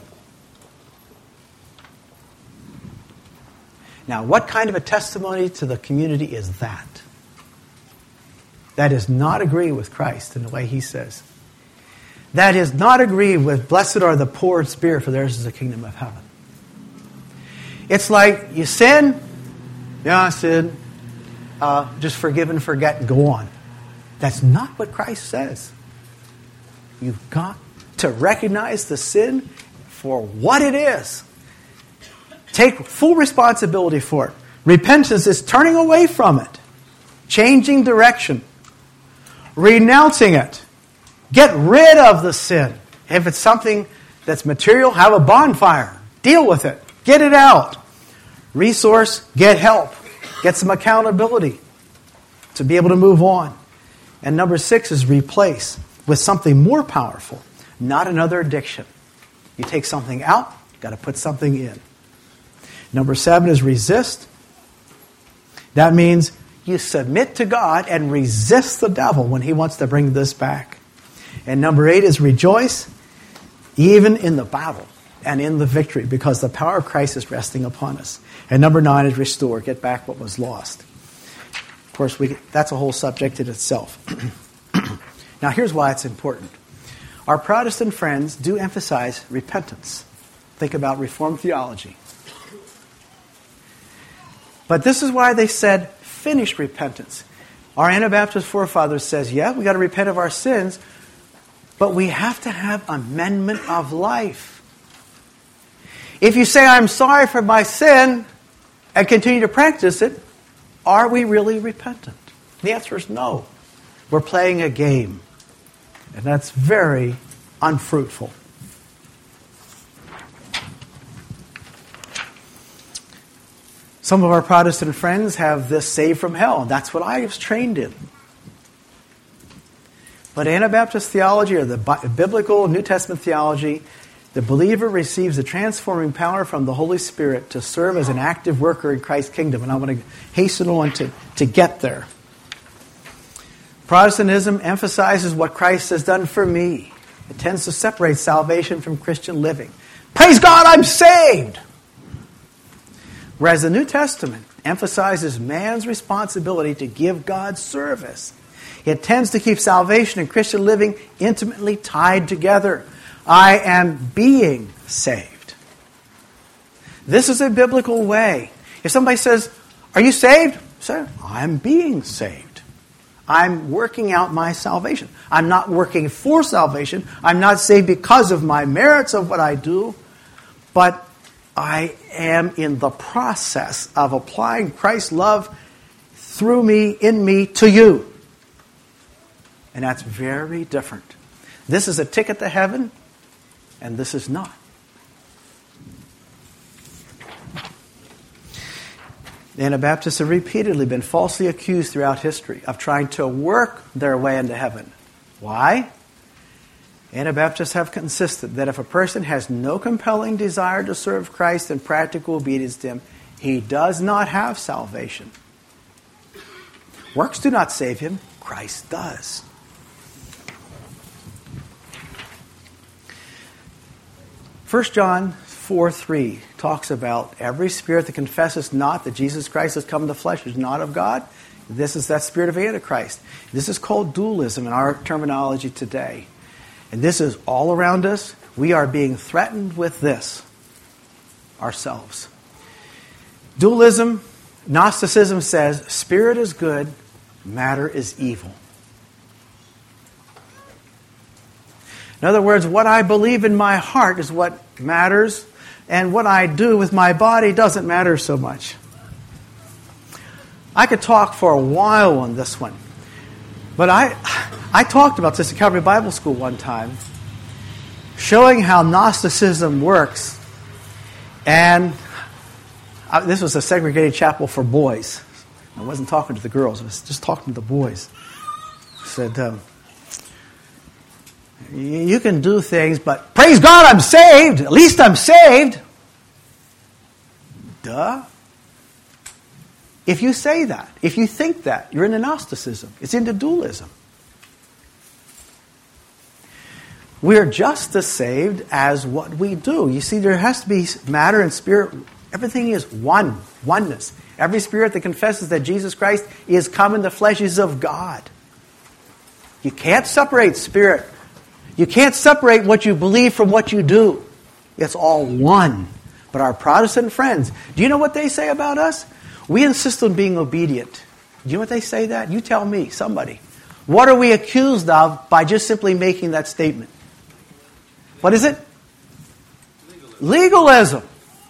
Now, what kind of a testimony to the community is that? That does not agree with Christ in the way he says. That is not agree with blessed are the poor in spirit, for theirs is the kingdom of heaven. It's like you sin, yeah, I sin, uh, just forgive and forget and go on. That's not what Christ says. You've got to recognize the sin for what it is. Take full responsibility for it. Repentance is turning away from it, changing direction, renouncing it. Get rid of the sin. If it's something that's material, have a bonfire. Deal with it. Get it out. Resource, get help. Get some accountability to be able to move on. And number six is replace with something more powerful, not another addiction. You take something out, you've got to put something in. Number seven is resist. That means you submit to God and resist the devil when he wants to bring this back. And number eight is rejoice, even in the battle and in the victory, because the power of Christ is resting upon us. And number nine is restore, get back what was lost. Of course, we, that's a whole subject in itself. Now, here's why it's important. Our Protestant friends do emphasize repentance. Think about Reformed theology. But this is why they said finished repentance. Our Anabaptist forefathers says, yeah, we got to repent of our sins, but we have to have amendment of life. If you say, I'm sorry for my sin, and continue to practice it, are we really repentant? The answer is no. We're playing a game. And that's very unfruitful. Some of our Protestant friends have this saved from hell, and that's what I was trained in. But Anabaptist theology, or the biblical New Testament theology, the believer receives the transforming power from the Holy Spirit to serve as an active worker in Christ's kingdom. And I want to hasten on to, to get there. Protestantism emphasizes what Christ has done for me. It tends to separate salvation from Christian living. Praise God, I'm saved! Whereas the New Testament emphasizes man's responsibility to give God service. It tends to keep salvation and Christian living intimately tied together. I am being saved. This is a biblical way. If somebody says, are you saved? Say, I'm being saved. I'm working out my salvation. I'm not working for salvation. I'm not saved because of my merits of what I do, but I am in the process of applying Christ's love through me, in me, to you. And that's very different. This is a ticket to heaven, and this is not. The Anabaptists have repeatedly been falsely accused throughout history of trying to work their way into heaven. Why? Anabaptists have insisted that if a person has no compelling desire to serve Christ in practical obedience to Him, he does not have salvation. Works do not save him. Christ does. First John four three talks about every spirit that confesses not that Jesus Christ has come in the flesh is not of God. This is that spirit of Antichrist. This is called dualism in our terminology today. And this is all around us. We are being threatened with this ourselves. Dualism, Gnosticism says, spirit is good, matter is evil. In other words, what I believe in my heart is what matters, and what I do with my body doesn't matter so much. I could talk for a while on this one, but I I talked about this at Calvary Bible School one time, showing how Gnosticism works, and I, this was a segregated chapel for boys. I wasn't talking to the girls, I was just talking to the boys. I said, um, you can do things, but praise God, I'm saved. At least I'm saved. Duh. If you say that, if you think that, you're into Gnosticism. It's into dualism. We're just as saved as what we do. You see, there has to be matter and spirit. Everything is one, oneness. Every spirit that confesses that Jesus Christ is come in the flesh is of God. You can't separate spirit. You can't separate what you believe from what you do. It's all one. But our Protestant friends, do you know what they say about us? We insist on being obedient. Do you know what they say that? You tell me, somebody. What are we accused of by just simply making that statement? What is it? Legalism. Legalism.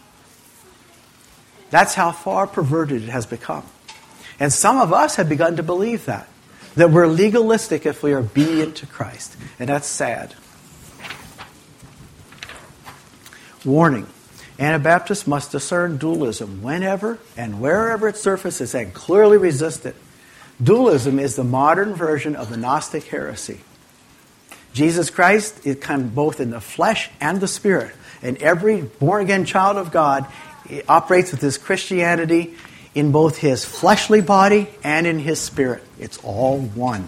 That's how far perverted it has become. And some of us have begun to believe that. That we're legalistic if we are obedient to Christ. And that's sad. Warning. Anabaptists must discern dualism whenever and wherever it surfaces and clearly resist it. Dualism is the modern version of the Gnostic heresy. Jesus Christ is come both in the flesh and the spirit. And every born-again child of God operates with his Christianity in both his fleshly body and in his spirit. It's all one.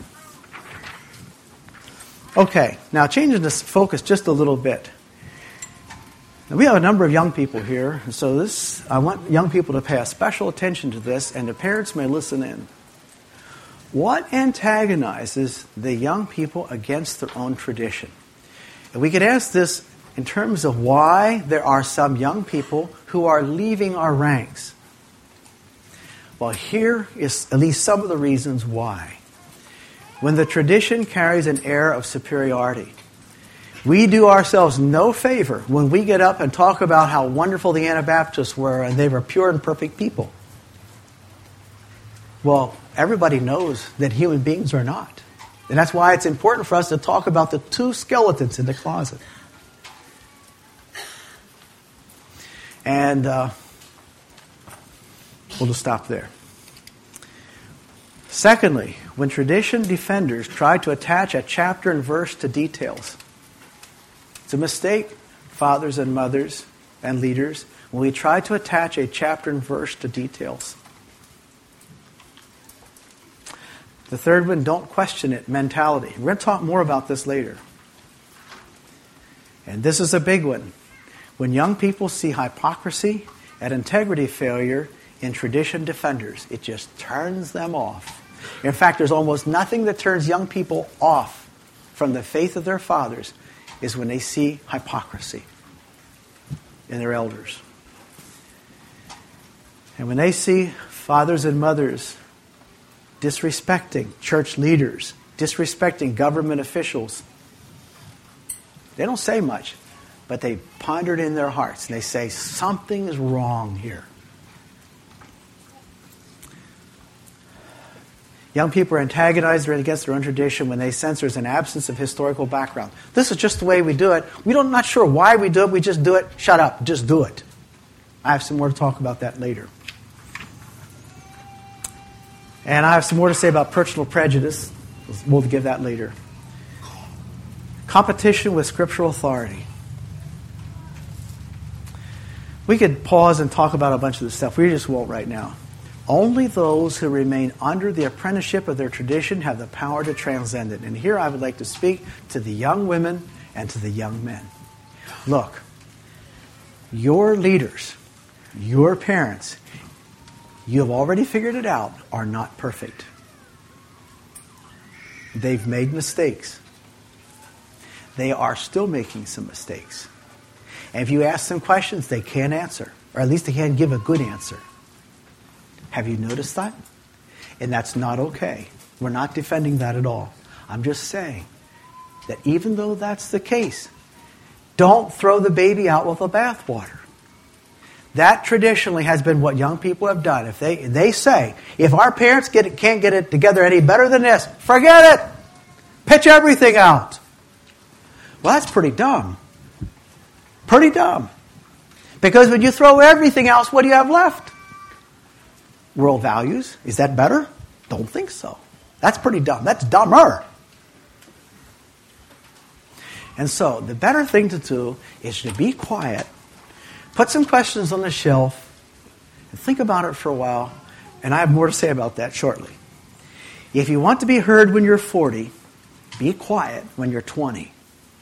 Okay, now changing this focus just a little bit. Now, we have a number of young people here, so this I want young people to pay a special attention to this, and the parents may listen in. What antagonizes the young people against their own tradition? And we could ask this in terms of why there are some young people who are leaving our ranks. Well, here is at least some of the reasons why. When the tradition carries an air of superiority, we do ourselves no favor when we get up and talk about how wonderful the Anabaptists were and they were pure and perfect people. Well, everybody knows that human beings are not. And that's why it's important for us to talk about the two skeletons in the closet. And uh, we'll just stop there. Secondly, when tradition defenders try to attach a chapter and verse to details, it's a mistake, fathers and mothers and leaders, when we try to attach a chapter and verse to details. The third one, don't question it, mentality. We're going to talk more about this later. And this is a big one. When young people see hypocrisy and integrity failure in tradition defenders, it just turns them off. In fact, there's almost nothing that turns young people off from the faith of their fathers is when they see hypocrisy in their elders. And when they see fathers and mothers disrespecting church leaders, disrespecting government officials, they don't say much, but they ponder it in their hearts. And they say, something is wrong here. Young people are antagonized against their own tradition when they sense there's an absence of historical background. This is just the way we do it. We don't, not sure why we do it. We just do it. Shut up. Just do it. I have some more to talk about that later. And I have some more to say about personal prejudice. We'll give that later. Competition with scriptural authority. We could pause and talk about a bunch of this stuff. We just won't right now. Only those who remain under the apprenticeship of their tradition have the power to transcend it. And here I would like to speak to the young women and to the young men. Look, your leaders, your parents, you have already figured it out, are not perfect. They've made mistakes. They are still making some mistakes. And if you ask them questions, they can't answer. Or at least they can't give a good answer. Have you noticed that? And that's not okay. We're not defending that at all. I'm just saying that even though that's the case, don't throw the baby out with the bathwater. That traditionally has been what young people have done. If they they say, if our parents get it, can't get it together any better than this, forget it. Pitch everything out. Well, that's pretty dumb. Pretty dumb. Because when you throw everything else, what do you have left? World values. Is that better? Don't think so. That's pretty dumb. That's dumber. And so the better thing to do is to be quiet, put some questions on the shelf, and think about it for a while. And I have more to say about that shortly. If you want to be heard when you're forty, be quiet when you're twenty.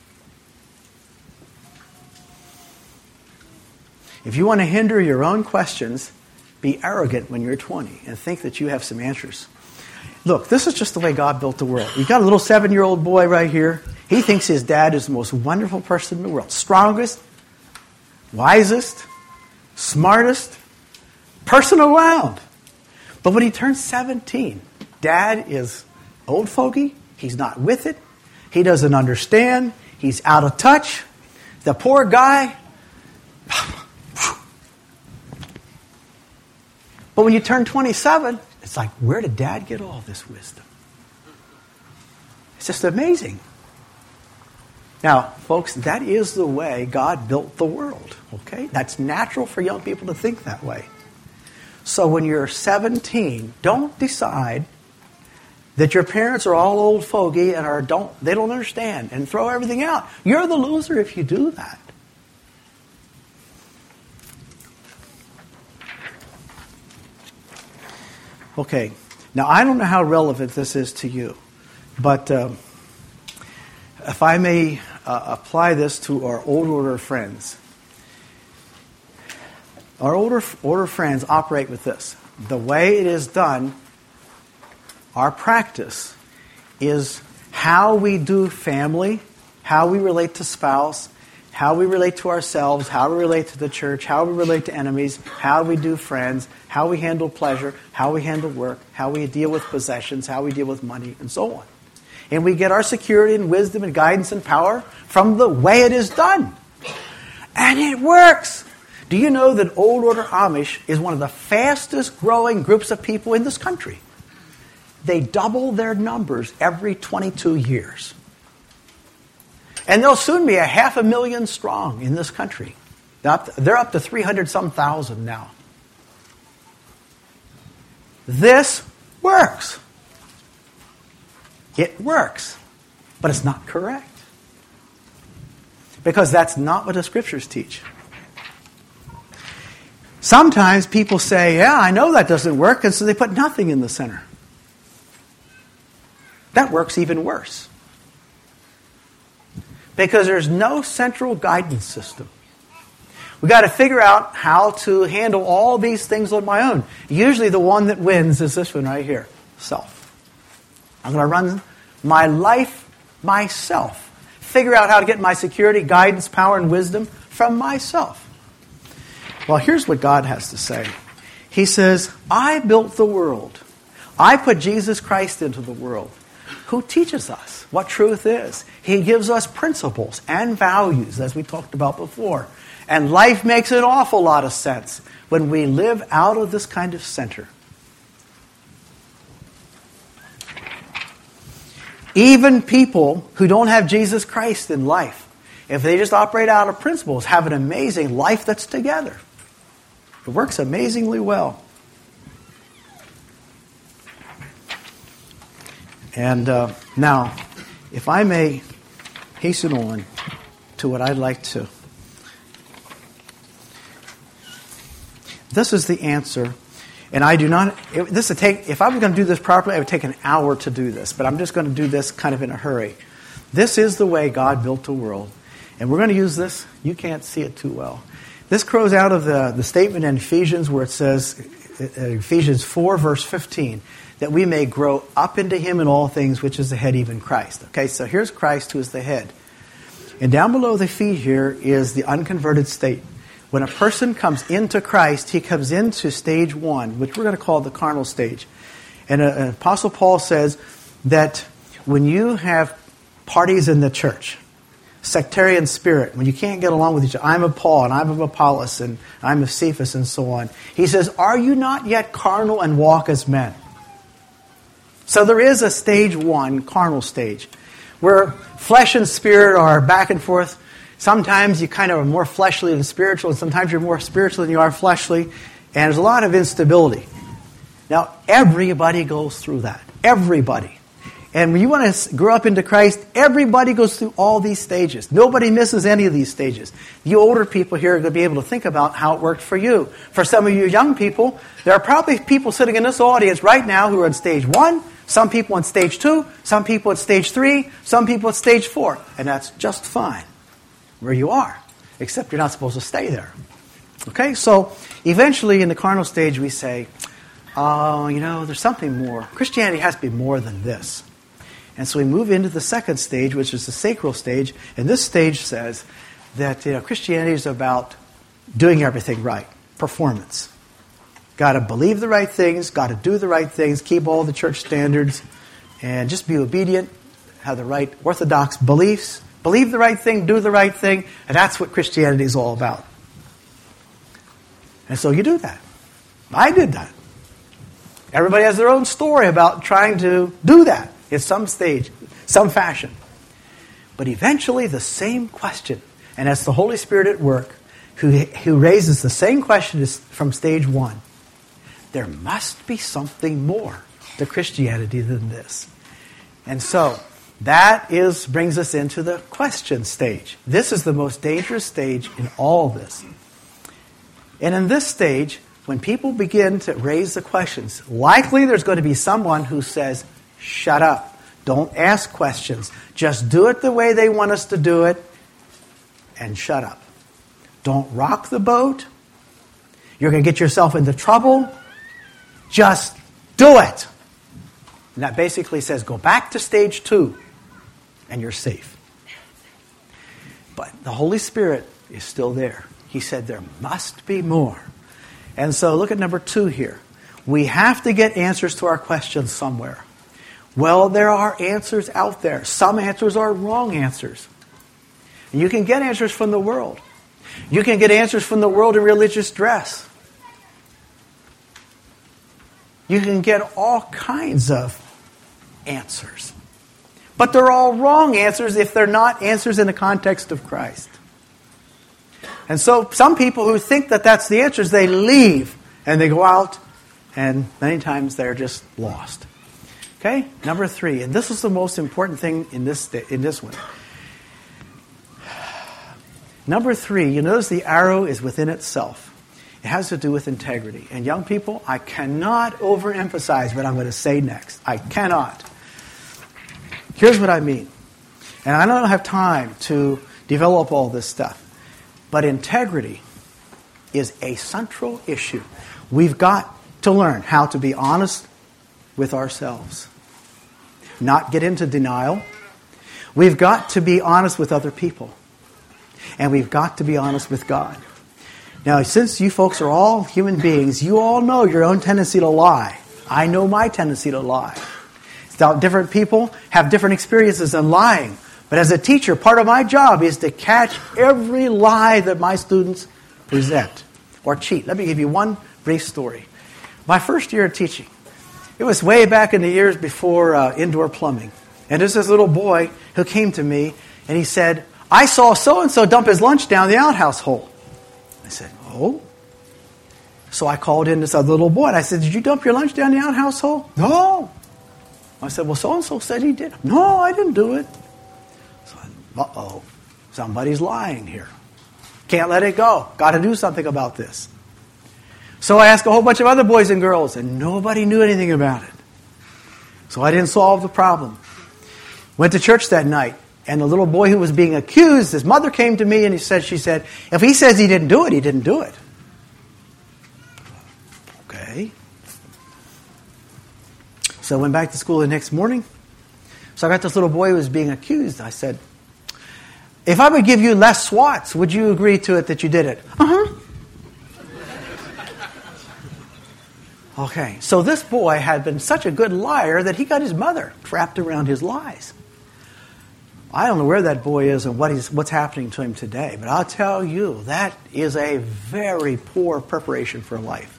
If you want to hinder your own questions, be arrogant when you're twenty and think that you have some answers. Look, this is just the way God built the world. You've got a little seven-year-old boy right here. He thinks his dad is the most wonderful person in the world. Strongest, wisest, smartest person around. But when he turns seventeen, dad is old fogey. He's not with it. He doesn't understand. He's out of touch. The poor guy. But when you turn twenty-seven, it's like, where did dad get all this wisdom? It's just amazing. Now, folks, that is the way God built the world. Okay? That's natural for young people to think that way. So when you're seventeen, don't decide that your parents are all old fogey and are don't they don't understand and throw everything out. You're the loser if you do that. Okay, now I don't know how relevant this is to you, but uh, if I may uh, apply this to our old order friends. Our older order friends operate with this. The way it is done, our practice, is how we do family, how we relate to spouse, how we relate to ourselves, how we relate to the church, how we relate to enemies, how we do friends, how we handle pleasure, how we handle work, how we deal with possessions, how we deal with money, and so on. And we get our security and wisdom and guidance and power from the way it is done. And it works. Do you know that Old Order Amish is one of the fastest growing groups of people in this country? They double their numbers every twenty-two years. And they'll soon be a half a million strong in this country. They're up to, they're up to three hundred some thousand now. This works. It works. But it's not correct. Because that's not what the scriptures teach. Sometimes people say, yeah, I know that doesn't work, and so they put nothing in the center. That works even worse. Because there's no central guidance system. We've got to figure out how to handle all these things on my own. Usually the one that wins is this one right here, self. I'm going to run my life myself. Figure out how to get my security, guidance, power, and wisdom from myself. Well, here's what God has to say. He says, I built the world. I put Jesus Christ into the world. Who teaches us what truth is? He gives us principles and values, as we talked about before. And life makes an awful lot of sense when we live out of this kind of center. Even people who don't have Jesus Christ in life, if they just operate out of principles, have an amazing life that's together. It works amazingly well. And uh, now, if I may hasten on to what I'd like to. This is the answer. And I do not, it, this would take, if I was going to do this properly, it would take an hour to do this. But I'm just going to do this kind of in a hurry. This is the way God built the world. And we're going to use this. You can't see it too well. This grows out of the, the statement in Ephesians where it says, Ephesians four, verse fifteen, that we may grow up into Him in all things, which is the head, even Christ. Okay, so here's Christ who is the head. And down below the feet here is the unconverted state. When a person comes into Christ, he comes into stage one, which we're going to call the carnal stage. And uh, Apostle Paul says that when you have parties in the church, sectarian spirit, when you can't get along with each other, I'm of Paul, and I'm of Apollos, and I'm of Cephas, and so on. He says, are you not yet carnal and walk as men? So there is a stage one, carnal stage, where flesh and spirit are back and forth. Sometimes you kind of are more fleshly than spiritual, and sometimes you're more spiritual than you are fleshly, and there's a lot of instability. Now, everybody goes through that. Everybody. And when you want to grow up into Christ, everybody goes through all these stages. Nobody misses any of these stages. You older people here are going to be able to think about how it worked for you. For some of you young people, there are probably people sitting in this audience right now who are in stage one, some people in stage two, some people at stage three, some people at stage four. And that's just fine where you are, except you're not supposed to stay there. Okay, so eventually in the carnal stage we say, oh, you know, there's something more. Christianity has to be more than this. And so we move into the second stage, which is the sacral stage. And this stage says that, you know, Christianity is about doing everything right, performance. Got to believe the right things, got to do the right things, keep all the church standards, and just be obedient, have the right orthodox beliefs, believe the right thing, do the right thing, and that's what Christianity is all about. And so you do that. I did that. Everybody has their own story about trying to do that in some stage, some fashion. But eventually the same question, and it's the Holy Spirit at work, who, who raises the same question as from stage one. There must be something more to Christianity than this. And so that is brings us into the question stage. This is the most dangerous stage in all this. And in this stage, when people begin to raise the questions, likely there's going to be someone who says, shut up. Don't ask questions. Just do it the way they want us to do it and shut up. Don't rock the boat. You're going to get yourself into trouble. Just do it. And that basically says go back to stage two and you're safe. But the Holy Spirit is still there. He said there must be more. And so look at number two here. We have to get answers to our questions somewhere. Well, there are answers out there. Some answers are wrong answers. And you can get answers from the world. You can get answers from the world in religious dress. You can get all kinds of answers. But they're all wrong answers if they're not answers in the context of Christ. And so some people who think that that's the answers, they leave and they go out and many times they're just lost. Okay, number three, and this is the most important thing in this in this one. Number three, you notice the arrow is within itself. It has to do with integrity. And young people, I cannot overemphasize what I'm going to say next. I cannot. Here's what I mean. And I don't have time to develop all this stuff. But integrity is a central issue. We've got to learn how to be honest with ourselves. Not get into denial. We've got to be honest with other people. And we've got to be honest with God. Now, since you folks are all human beings, you all know your own tendency to lie. I know my tendency to lie. Now, different people have different experiences in lying. But as a teacher, part of my job is to catch every lie that my students present or cheat. Let me give you one brief story. My first year of teaching, it was way back in the years before uh, indoor plumbing. And there's this little boy who came to me and he said, I saw so-and-so dump his lunch down the outhouse hole. I said, oh? So I called in this other little boy and I said, did you dump your lunch down the outhouse hole? No. I said, well, so-and-so said he did. No, I didn't do it. So I, uh-oh, somebody's lying here. Can't let it go. Got to do something about this. So I asked a whole bunch of other boys and girls, and nobody knew anything about it. So I didn't solve the problem. Went to church that night, and the little boy who was being accused, his mother came to me and he said, she said, if he says he didn't do it, he didn't do it. Okay. So I went back to school the next morning. So I got this little boy who was being accused. I said, if I would give you less swats, would you agree to it that you did it? Uh-huh. Okay, so this boy had been such a good liar that he got his mother trapped around his lies. I don't know where that boy is and what he's, what's happening to him today, but I'll tell you, that is a very poor preparation for life.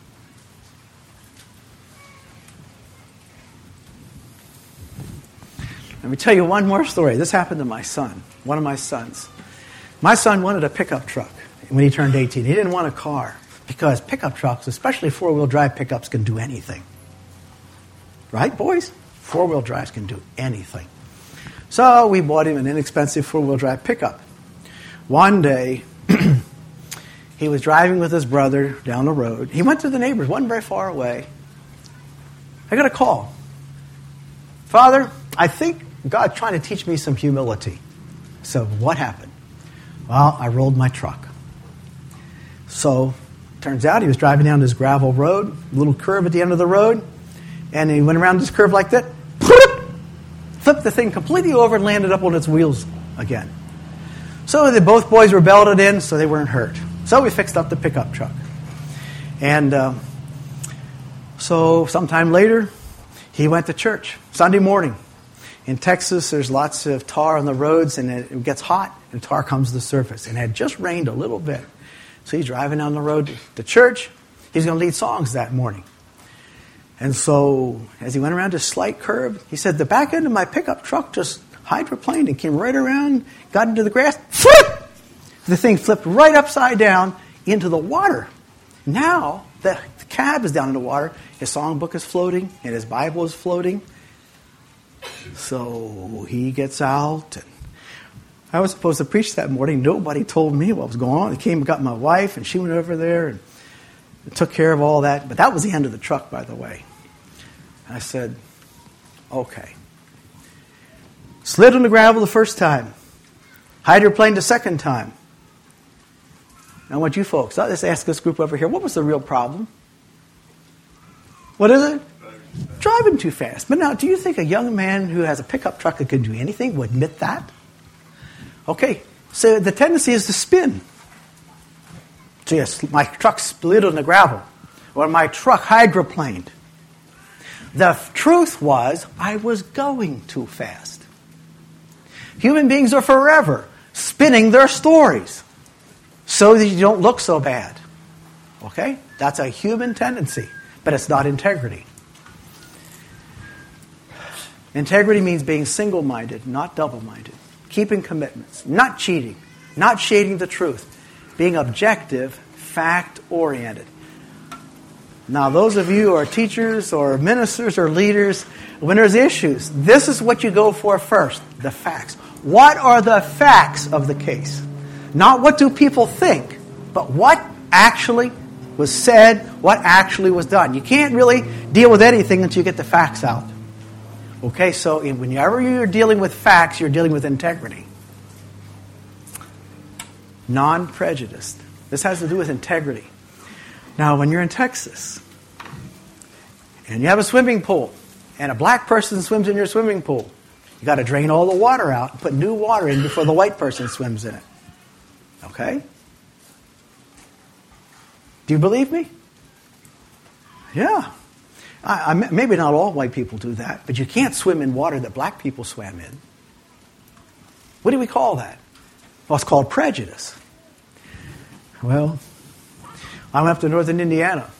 Let me tell you one more story. This happened to my son, one of my sons. My son wanted a pickup truck when he turned eighteen. He didn't want a car because pickup trucks, especially four-wheel drive pickups, can do anything. Right, boys? Four-wheel drives can do anything. So we bought him an inexpensive four-wheel drive pickup. One day, he was driving with his brother down the road. He went to the neighbors, wasn't very far away. I got a call. Father, I think God's trying to teach me some humility. So what happened? Well, I rolled my truck. So turns out he was driving down this gravel road, a little curve at the end of the road, and he went around this curve like that, flipped the thing completely over and landed up on its wheels again. So the, both boys were belted in, so they weren't hurt. So we fixed up the pickup truck. And uh, so sometime later, he went to church, Sunday morning. In Texas, there's lots of tar on the roads, and it gets hot, and tar comes to the surface. And it had just rained a little bit. So he's driving down the road to church. He's going to lead songs that morning. And so as he went around this slight curve, he said, the back end of my pickup truck just hydroplaned and came right around, got into the grass, flip! The thing flipped right upside down into the water. Now the cab is down in the water. His songbook is floating, and his Bible is floating. So he gets out, and I was supposed to preach that morning. Nobody told me what was going on. He came and got my wife, and she went over there and took care of all that. But that was the end of the truck, by the way. And I said, okay. Slid on the gravel the first time. Hydroplaned the second time. Now I want you folks, I'll just ask this group over here, what was the real problem? What is it? Driving too fast. But now, do you think a young man who has a pickup truck that can do anything would admit that? Okay, so the tendency is to spin. So yes, my truck slid on the gravel, or my truck hydroplaned. The truth was, I was going too fast. Human beings are forever spinning their stories so that you don't look so bad. Okay? That's a human tendency, but it's not integrity. Integrity means being single-minded, not double-minded. Keeping commitments, not cheating, not shading the truth. Being objective, fact-oriented. Now, those of you who are teachers or ministers or leaders, when there's issues, this is what you go for first, the facts. What are the facts of the case? Not what do people think, but what actually was said, what actually was done. You can't really deal with anything until you get the facts out. Okay, so whenever you're dealing with facts, you're dealing with integrity. Non-prejudiced. This has to do with integrity. Now, when you're in Texas, and you have a swimming pool, and a black person swims in your swimming pool, you got to drain all the water out and put new water in before the white person swims in it. Okay? Do you believe me? Yeah. I, I, maybe not all white people do that, but you can't swim in water that black people swam in. What do we call that? Well, it's called prejudice. Well, I went up to northern Indiana.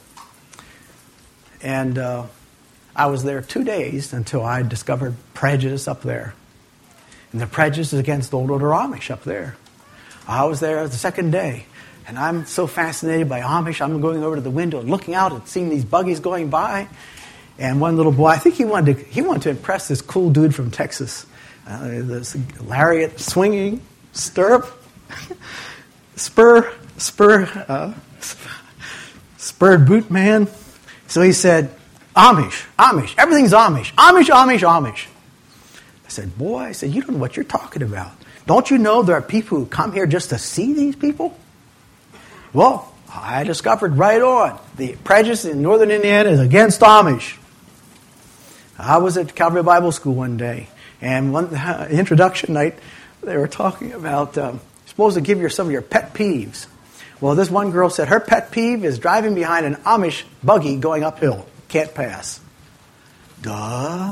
And uh, I was there two days until I discovered prejudice up there. And the prejudice is against the older Amish up there. I was there the second day. And I'm so fascinated by Amish, I'm going over to the window and looking out and seeing these buggies going by. And one little boy, I think he wanted to, he wanted to impress this cool dude from Texas. Uh, this lariat swinging, stirrup, spur, spur, uh, spurred boot man. So he said, Amish, Amish, everything's Amish, Amish, Amish, Amish. I said, boy, I said, you don't know what you're talking about. Don't you know there are people who come here just to see these people? Well, I discovered right on, the prejudice in northern Indiana is against Amish. I was at Calvary Bible School one day, and one uh, introduction night, they were talking about, um, you're supposed to give your, some of your pet peeves. Well, this one girl said her pet peeve is driving behind an Amish buggy going uphill. Can't pass. Duh.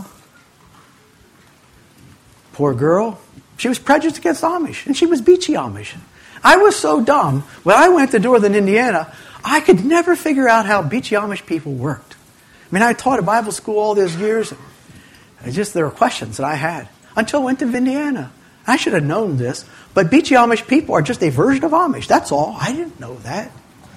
Poor girl. She was prejudiced against Amish, and she was beachy Amish. I was so dumb. When I went to northern Indiana, I could never figure out how beachy Amish people worked. I mean, I taught at Bible school all these years. And just there were questions that I had until I went to Indiana. I should have known this, but beachy Amish people are just a version of Amish. That's all. I didn't know that.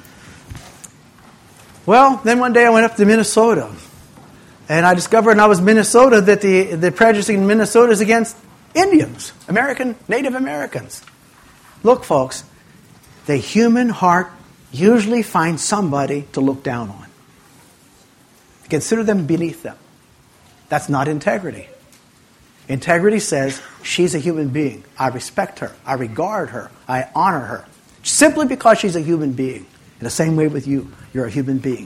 Well, then one day I went up to Minnesota, and I discovered when I was in Minnesota that the, the prejudice in Minnesota is against Indians, American, Native Americans. Look, folks, the human heart usually finds somebody to look down on. Consider them beneath them. That's not integrity. Integrity says, she's a human being. I respect her. I regard her. I honor her. Simply because she's a human being. In the same way with you, you're a human being.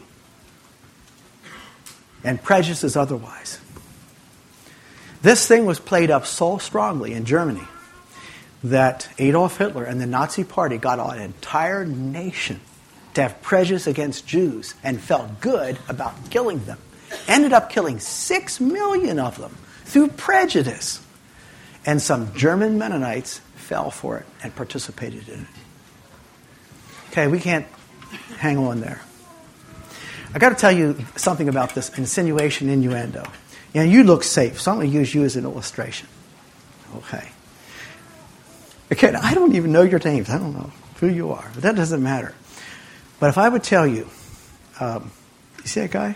And prejudice is otherwise. This thing was played up so strongly in Germany that Adolf Hitler and the Nazi Party got an entire nation to have prejudice against Jews and felt good about killing them. Ended up killing six million of them through prejudice. And some German Mennonites fell for it and participated in it. Okay, we can't hang on there. I got to tell you something about this insinuation, innuendo. You know, you look safe, so I'm going to use you as an illustration. Okay. Okay, I don't even know your names. I don't know who you are, but that doesn't matter. But if I would tell you, um, you see that guy?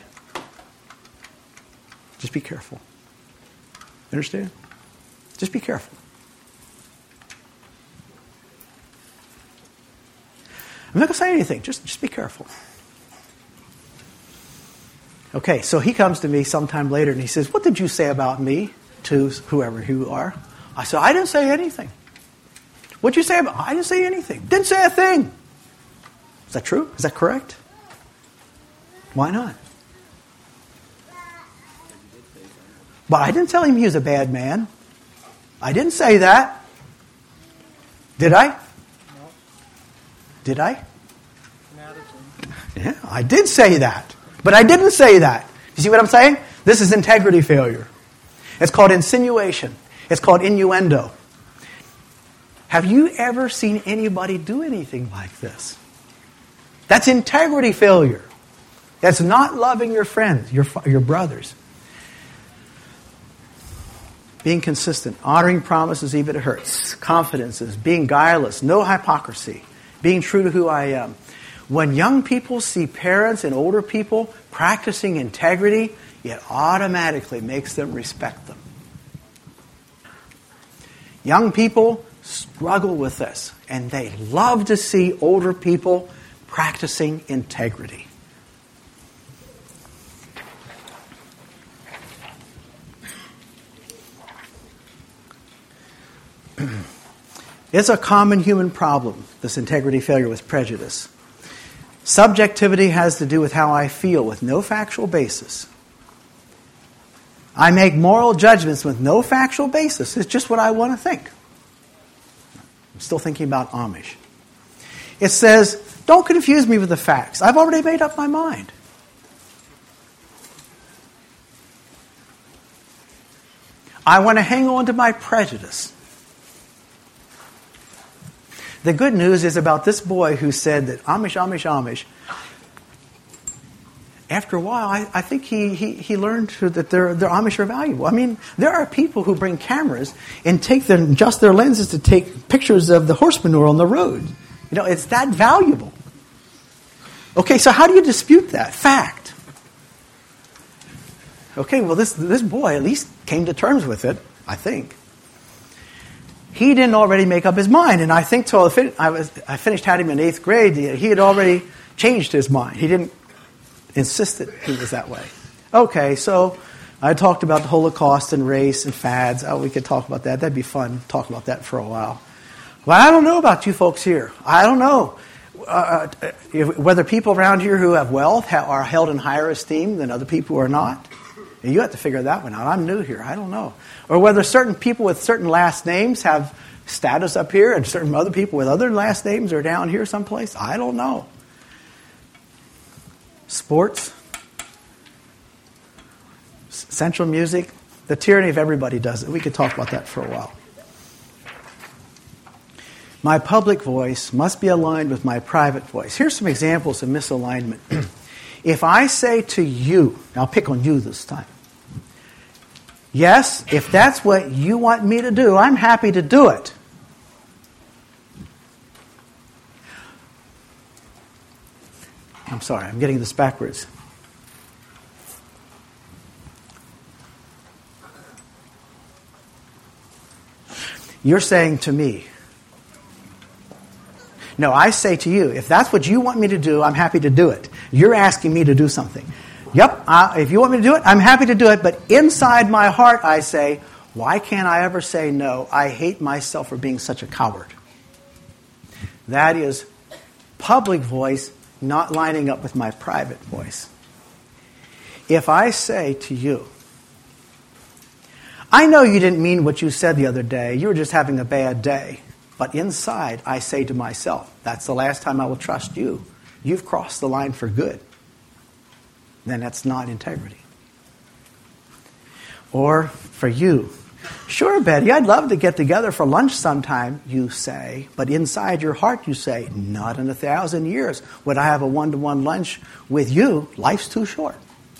Just be careful. You understand? Just be careful. I'm not going to say anything. Just, just be careful. Okay, so he comes to me sometime later and he says, what did you say about me to whoever you are? I said, I didn't say anything. What did you say about me? I didn't say anything. Didn't say a thing. Is that true? Is that correct? Why not? But I didn't tell him he was a bad man. I didn't say that. Did I? No. Did I? Yeah, I did say that. But I didn't say that. You see what I'm saying? This is integrity failure. It's called insinuation. It's called innuendo. Have you ever seen anybody do anything like this? That's integrity failure. That's not loving your friends, your, your brothers. Being consistent, honoring promises even it hurts, confidences, being guileless, no hypocrisy, being true to who I am. When young people see parents and older people practicing integrity, it automatically makes them respect them. Young people struggle with this, and they love to see older people practicing integrity. It's a common human problem, this integrity failure with prejudice. Subjectivity has to do with how I feel with no factual basis. I make moral judgments with no factual basis. It's just what I want to think. I'm still thinking about Amish. It says Don't confuse me with the facts. I've already made up my mind. I want to hang on to my prejudice. The good news is about this boy who said that Amish, Amish, Amish. After a while, I, I think he, he, he learned that their, their Amish are valuable. I mean, there are people who bring cameras and take their, adjust their lenses to take pictures of the horse manure on the road. You know, it's that valuable. Okay, so how do you dispute that fact? Okay, well, this this boy at least came to terms with it, I think. He didn't already make up his mind, and I think till I, was, I finished had him in eighth grade, he had already changed his mind. He didn't insist that he was that way. Okay, so I talked about the Holocaust and race and fads. Oh, we could talk about that. That'd be fun, talk about that for a while. Well, I don't know about you folks here. I don't know uh, if, whether people around here who have wealth have, are held in higher esteem than other people who are not. And you have to figure that one out. I'm new here. I don't know. Or whether certain people with certain last names have status up here and certain other people with other last names are down here someplace. I don't know. Sports, central music, the tyranny of everybody does it. We could talk about that for a while. My public voice must be aligned with my private voice. Here's some examples of misalignment. If I say to you, I'll pick on you this time. Yes, if that's what you want me to do, I'm happy to do it. I'm sorry, I'm getting this backwards. You're saying to me, no, I say to you, if that's what you want me to do, I'm happy to do it. You're asking me to do something. Yep, uh, if you want me to do it, I'm happy to do it. But inside my heart, I say, why can't I ever say no? I hate myself for being such a coward. That is public voice not lining up with my private voice. If I say to you, I know you didn't mean what you said the other day. You were just having a bad day. But inside, I say to myself, that's the last time I will trust you. You've crossed the line for good. Then that's not integrity. Or for you, sure, Betty, I'd love to get together for lunch sometime, you say. But inside your heart, you say, not in a thousand years would I have a one-to-one lunch with you. Life's too short.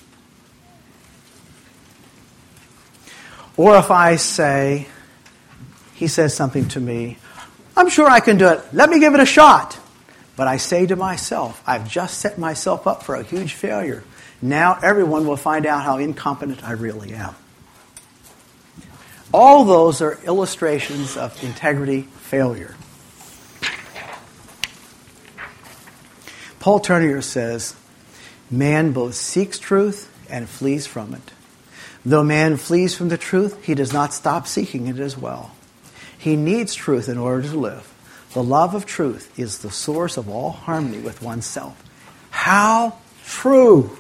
Or if I say, he says something to me, I'm sure I can do it. Let me give it a shot. But I say to myself, I've just set myself up for a huge failure. Now everyone will find out how incompetent I really am. All those are illustrations of integrity failure. Paul Turner says, man both seeks truth and flees from it. Though man flees from the truth, he does not stop seeking it as well. He needs truth in order to live. The love of truth is the source of all harmony with oneself. How true!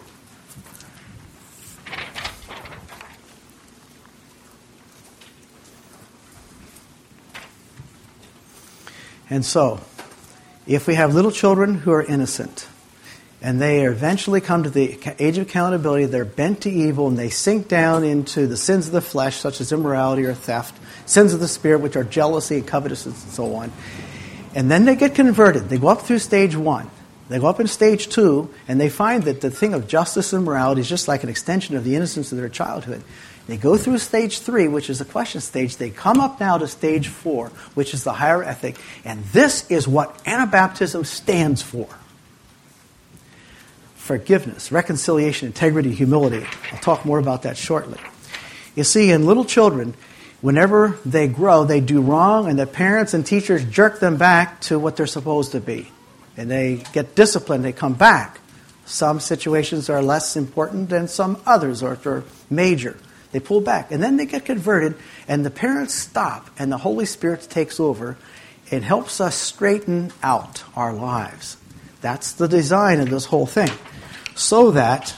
And so, if we have little children who are innocent, and they eventually come to the age of accountability, they're bent to evil, and they sink down into the sins of the flesh, such as immorality or theft, sins of the spirit, which are jealousy and covetousness and so on. And then they get converted. They go up through stage one. They go up in stage two, and they find that the thing of justice and morality is just like an extension of the innocence of their childhood. They go through stage three, which is the question stage. They come up now to stage four, which is the higher ethic. And this is what Anabaptism stands for. Forgiveness, reconciliation, integrity, humility. I'll talk more about that shortly. You see, in little children, whenever they grow, they do wrong, and the parents and teachers jerk them back to what they're supposed to be. And they get disciplined, they come back. Some situations are less important than some others, or are major. They pull back, and then they get converted, and the parents stop, and the Holy Spirit takes over and helps us straighten out our lives. That's the design of this whole thing. So that,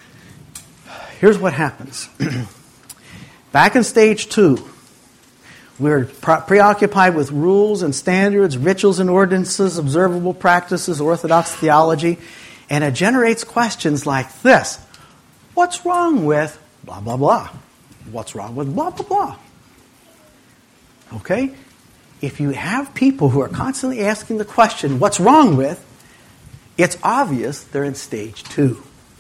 here's what happens. Back in stage two, We're pre- preoccupied with rules and standards, rituals and ordinances, observable practices, orthodox theology, and it generates questions like this. What's wrong with blah, blah, blah? What's wrong with blah, blah, blah? Okay? If you have people who are constantly asking the question, what's wrong with, it's obvious they're in stage two.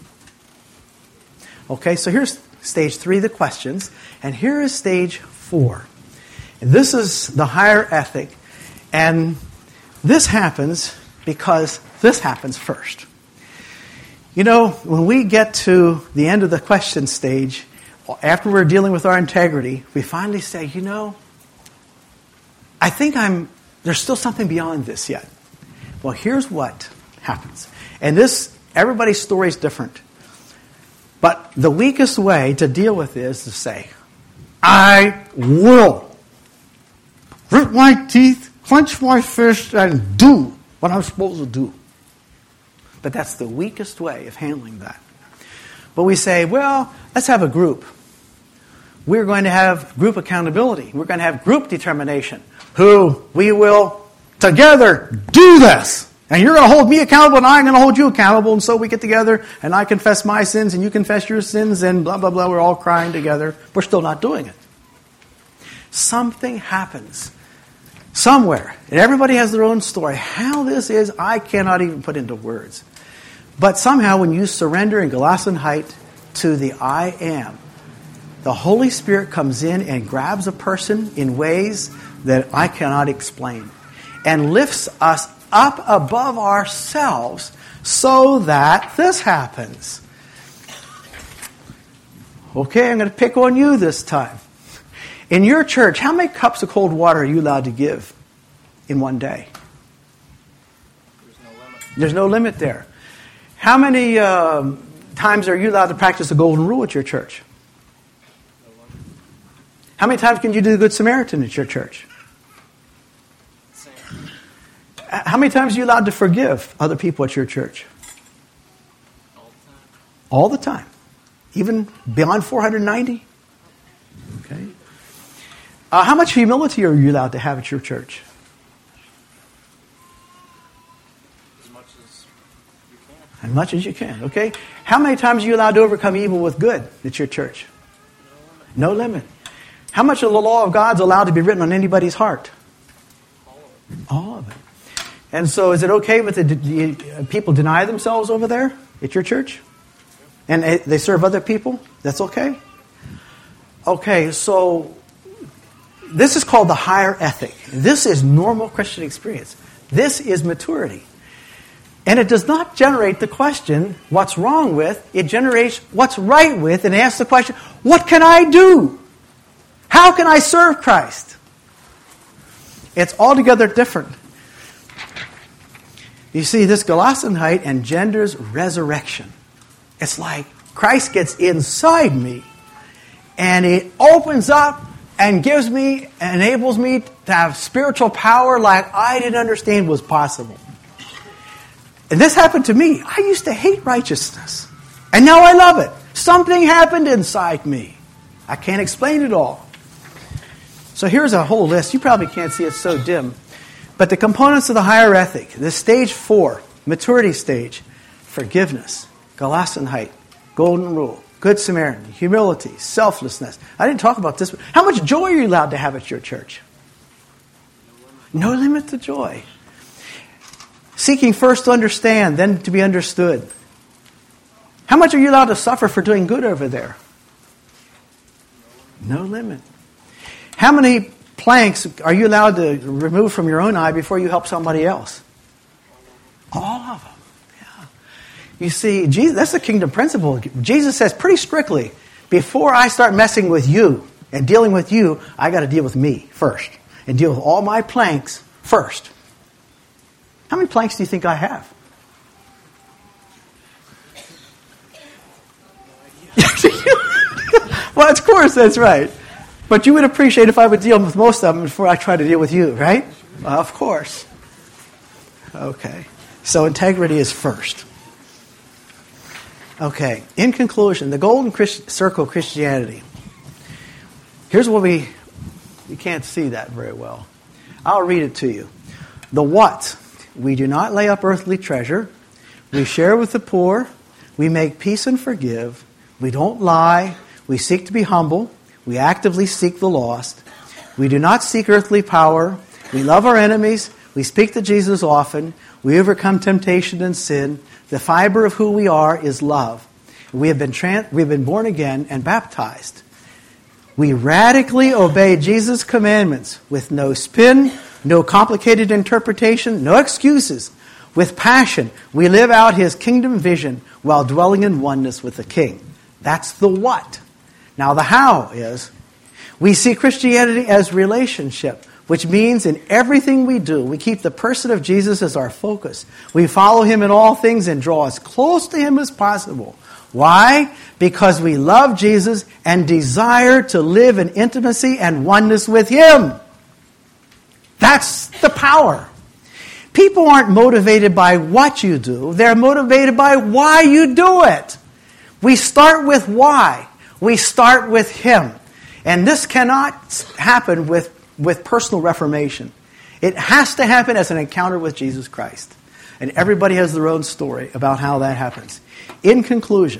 Okay, so here's stage three, the questions, and here is stage four. And this is the higher ethic, and this happens because this happens first. You know, when we get to the end of the question stage, after we're dealing with our integrity, we finally say, you know, I think I'm, there's still something beyond this yet. Well, here's what happens. And this, everybody's story is different. But the weakest way to deal with this is to say, I will grit my teeth, clench my fist, and do what I'm supposed to do. But that's the weakest way of handling that. But we say, well, let's have a group. We're going to have group accountability. We're going to have group determination. Who we will together do this. And you're going to hold me accountable and I'm going to hold you accountable. And so we get together and I confess my sins and you confess your sins and blah, blah, blah. We're all crying together. We're still not doing it. Something happens somewhere. And everybody has their own story. How this is, I cannot even put into words. But somehow when you surrender in Gelassenheit to the I am, the Holy Spirit comes in and grabs a person in ways that I cannot explain and lifts us up above ourselves so that this happens. Okay, I'm going to pick on you this time. In your church, how many cups of cold water are you allowed to give in one day? There's no limit. There's no limit there. How many um, times are you allowed to practice the golden rule at your church? No limit. How many times can you do the Good Samaritan at your church? Same. How many times are you allowed to forgive other people at your church? All the time. All the time. Even beyond four hundred ninety? Okay. Uh, how much humility are you allowed to have at your church? As much as you can. As much as you can, okay? How many times are you allowed to overcome evil with good at your church? No limit. No limit. How much of the law of God is allowed to be written on anybody's heart? All of it. All of it. And so is it okay with the de- people deny themselves over there at your church? And they serve other people? That's okay? Okay, so this is called the higher ethic. This is normal Christian experience. This is maturity. And it does not generate the question, what's wrong with? It generates what's right with and asks the question, what can I do? How can I serve Christ? It's altogether different. You see, this Gelassenheit engenders resurrection. It's like Christ gets inside me and it opens up and gives me, enables me to have spiritual power like I didn't understand was possible. And this happened to me. I used to hate righteousness. And now I love it. Something happened inside me. I can't explain it all. So here's a whole list. You probably can't see it, it's so dim. But the components of the higher ethic, the stage four, maturity stage, forgiveness, Gelassenheit, golden rule, Good Samaritan, humility, selflessness. I didn't talk about this. But how much joy are you allowed to have at your church? No limit. No limit to joy. Seeking first to understand, then to be understood. How much are you allowed to suffer for doing good over there? No limit. How many planks are you allowed to remove from your own eye before you help somebody else? All of them. Yeah. You see, Jesus, that's the kingdom principle. Jesus says pretty strictly, before I start messing with you and dealing with you, I got to deal with me first and deal with all my planks first. How many planks do you think I have? Well, of course, that's right. But you would appreciate if I would deal with most of them before I try to deal with you, right? Well, of course. Okay. So integrity is first. Okay. In conclusion, the golden Christ- circle of Christianity. Here's what we You can't see that very well. I'll read it to you. The what? We do not lay up earthly treasure. We share with the poor. We make peace and forgive. We don't lie. We seek to be humble. We actively seek the lost. We do not seek earthly power. We love our enemies. We speak to Jesus often. We overcome temptation and sin. The fiber of who we are is love. We have been trans- we have been born again and baptized. We radically obey Jesus' commandments with no spin, no complicated interpretation, no excuses. With passion, we live out His kingdom vision while dwelling in oneness with the King. That's the what. Now the how is, we see Christianity as relationship, which means in everything we do, we keep the person of Jesus as our focus. We follow Him in all things and draw as close to Him as possible. Why? Because we love Jesus and desire to live in intimacy and oneness with Him. That's the power. People aren't motivated by what you do. They're motivated by why you do it. We start with why. We start with Him. And this cannot happen with, with personal reformation. It has to happen as an encounter with Jesus Christ. And everybody has their own story about how that happens. In conclusion,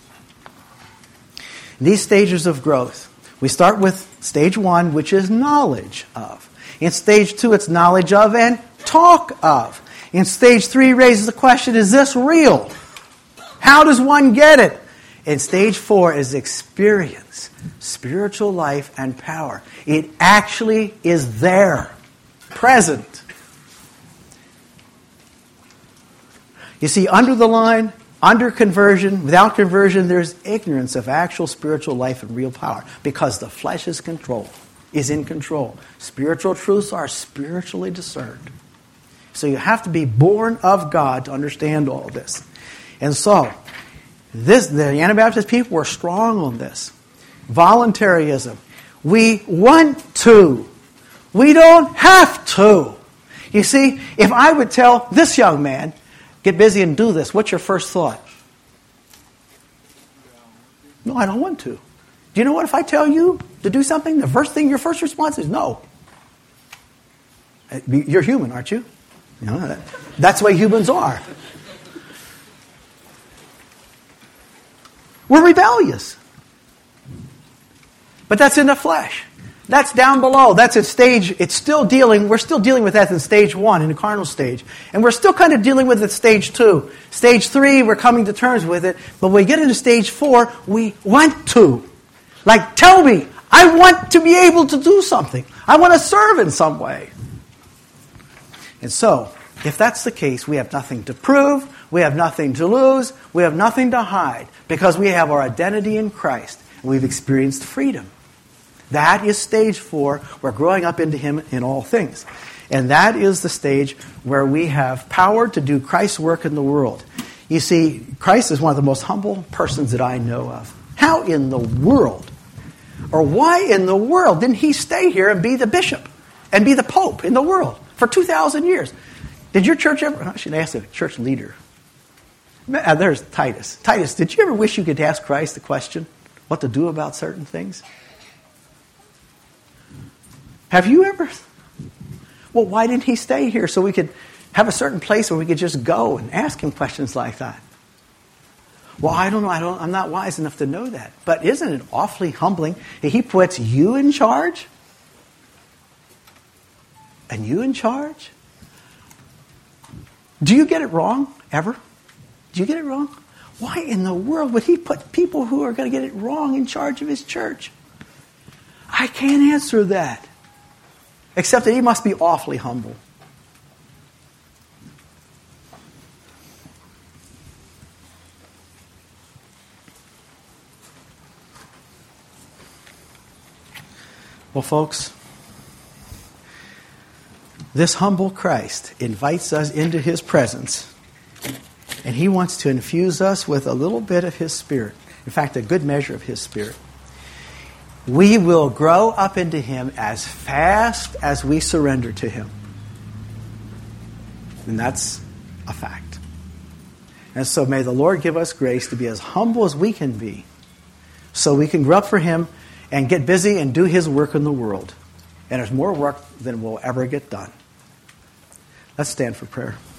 these stages of growth, we start with stage one, which is knowledge of. In stage two, it's knowledge of and talk of. In stage three, raises the question, is this real? How does one get it? In stage four is experience, spiritual life and power. It actually is there, present. You see, under the line, under conversion, without conversion, there's ignorance of actual spiritual life and real power because the flesh is control, is in control. Spiritual truths are spiritually discerned. So you have to be born of God to understand all this. And so, this the Anabaptist people were strong on this. Voluntarism. We want to. We don't have to. You see, if I would tell this young man, get busy and do this, what's your first thought? No, I don't want to. Do you know what? If I tell you to do something, the first thing, your first response is no. You're human, aren't you? You know, that, that's the way humans are. We're rebellious. But that's in the flesh. That's down below. That's at stage, it's still dealing, we're still dealing with that in stage one, in the carnal stage. And we're still kind of dealing with it at stage two. Stage three, we're coming to terms with it. But when we get into stage four, we want to. Like, tell me, I want to be able to do something. I want to serve in some way. And so, if that's the case, we have nothing to prove, we have nothing to lose, we have nothing to hide, because we have our identity in Christ, and we've experienced freedom. That is stage four. We're growing up into Him in all things. And that is the stage where we have power to do Christ's work in the world. You see, Christ is one of the most humble persons that I know of. How in the world, or why in the world didn't He stay here and be the bishop and be the pope in the world for two thousand years? Did your church ever... I should ask the church leader. There's Titus. Titus, did you ever wish you could ask Christ the question, what to do about certain things? Have you ever? Well, why didn't He stay here so we could have a certain place where we could just go and ask Him questions like that? Well, I don't know. I don't, I'm not wise enough to know that. But isn't it awfully humbling that He puts you in charge? And you in charge? Do you get it wrong, ever? Do you get it wrong? Why in the world would He put people who are going to get it wrong in charge of His church? I can't answer that. Except that He must be awfully humble. Well, folks, this humble Christ invites us into His presence, and He wants to infuse us with a little bit of His Spirit. In fact, a good measure of His Spirit. We will grow up into Him as fast as we surrender to Him. And that's a fact. And so may the Lord give us grace to be as humble as we can be, so we can grow up for Him and get busy and do His work in the world. And there's more work than we'll ever get done. Let's stand for prayer.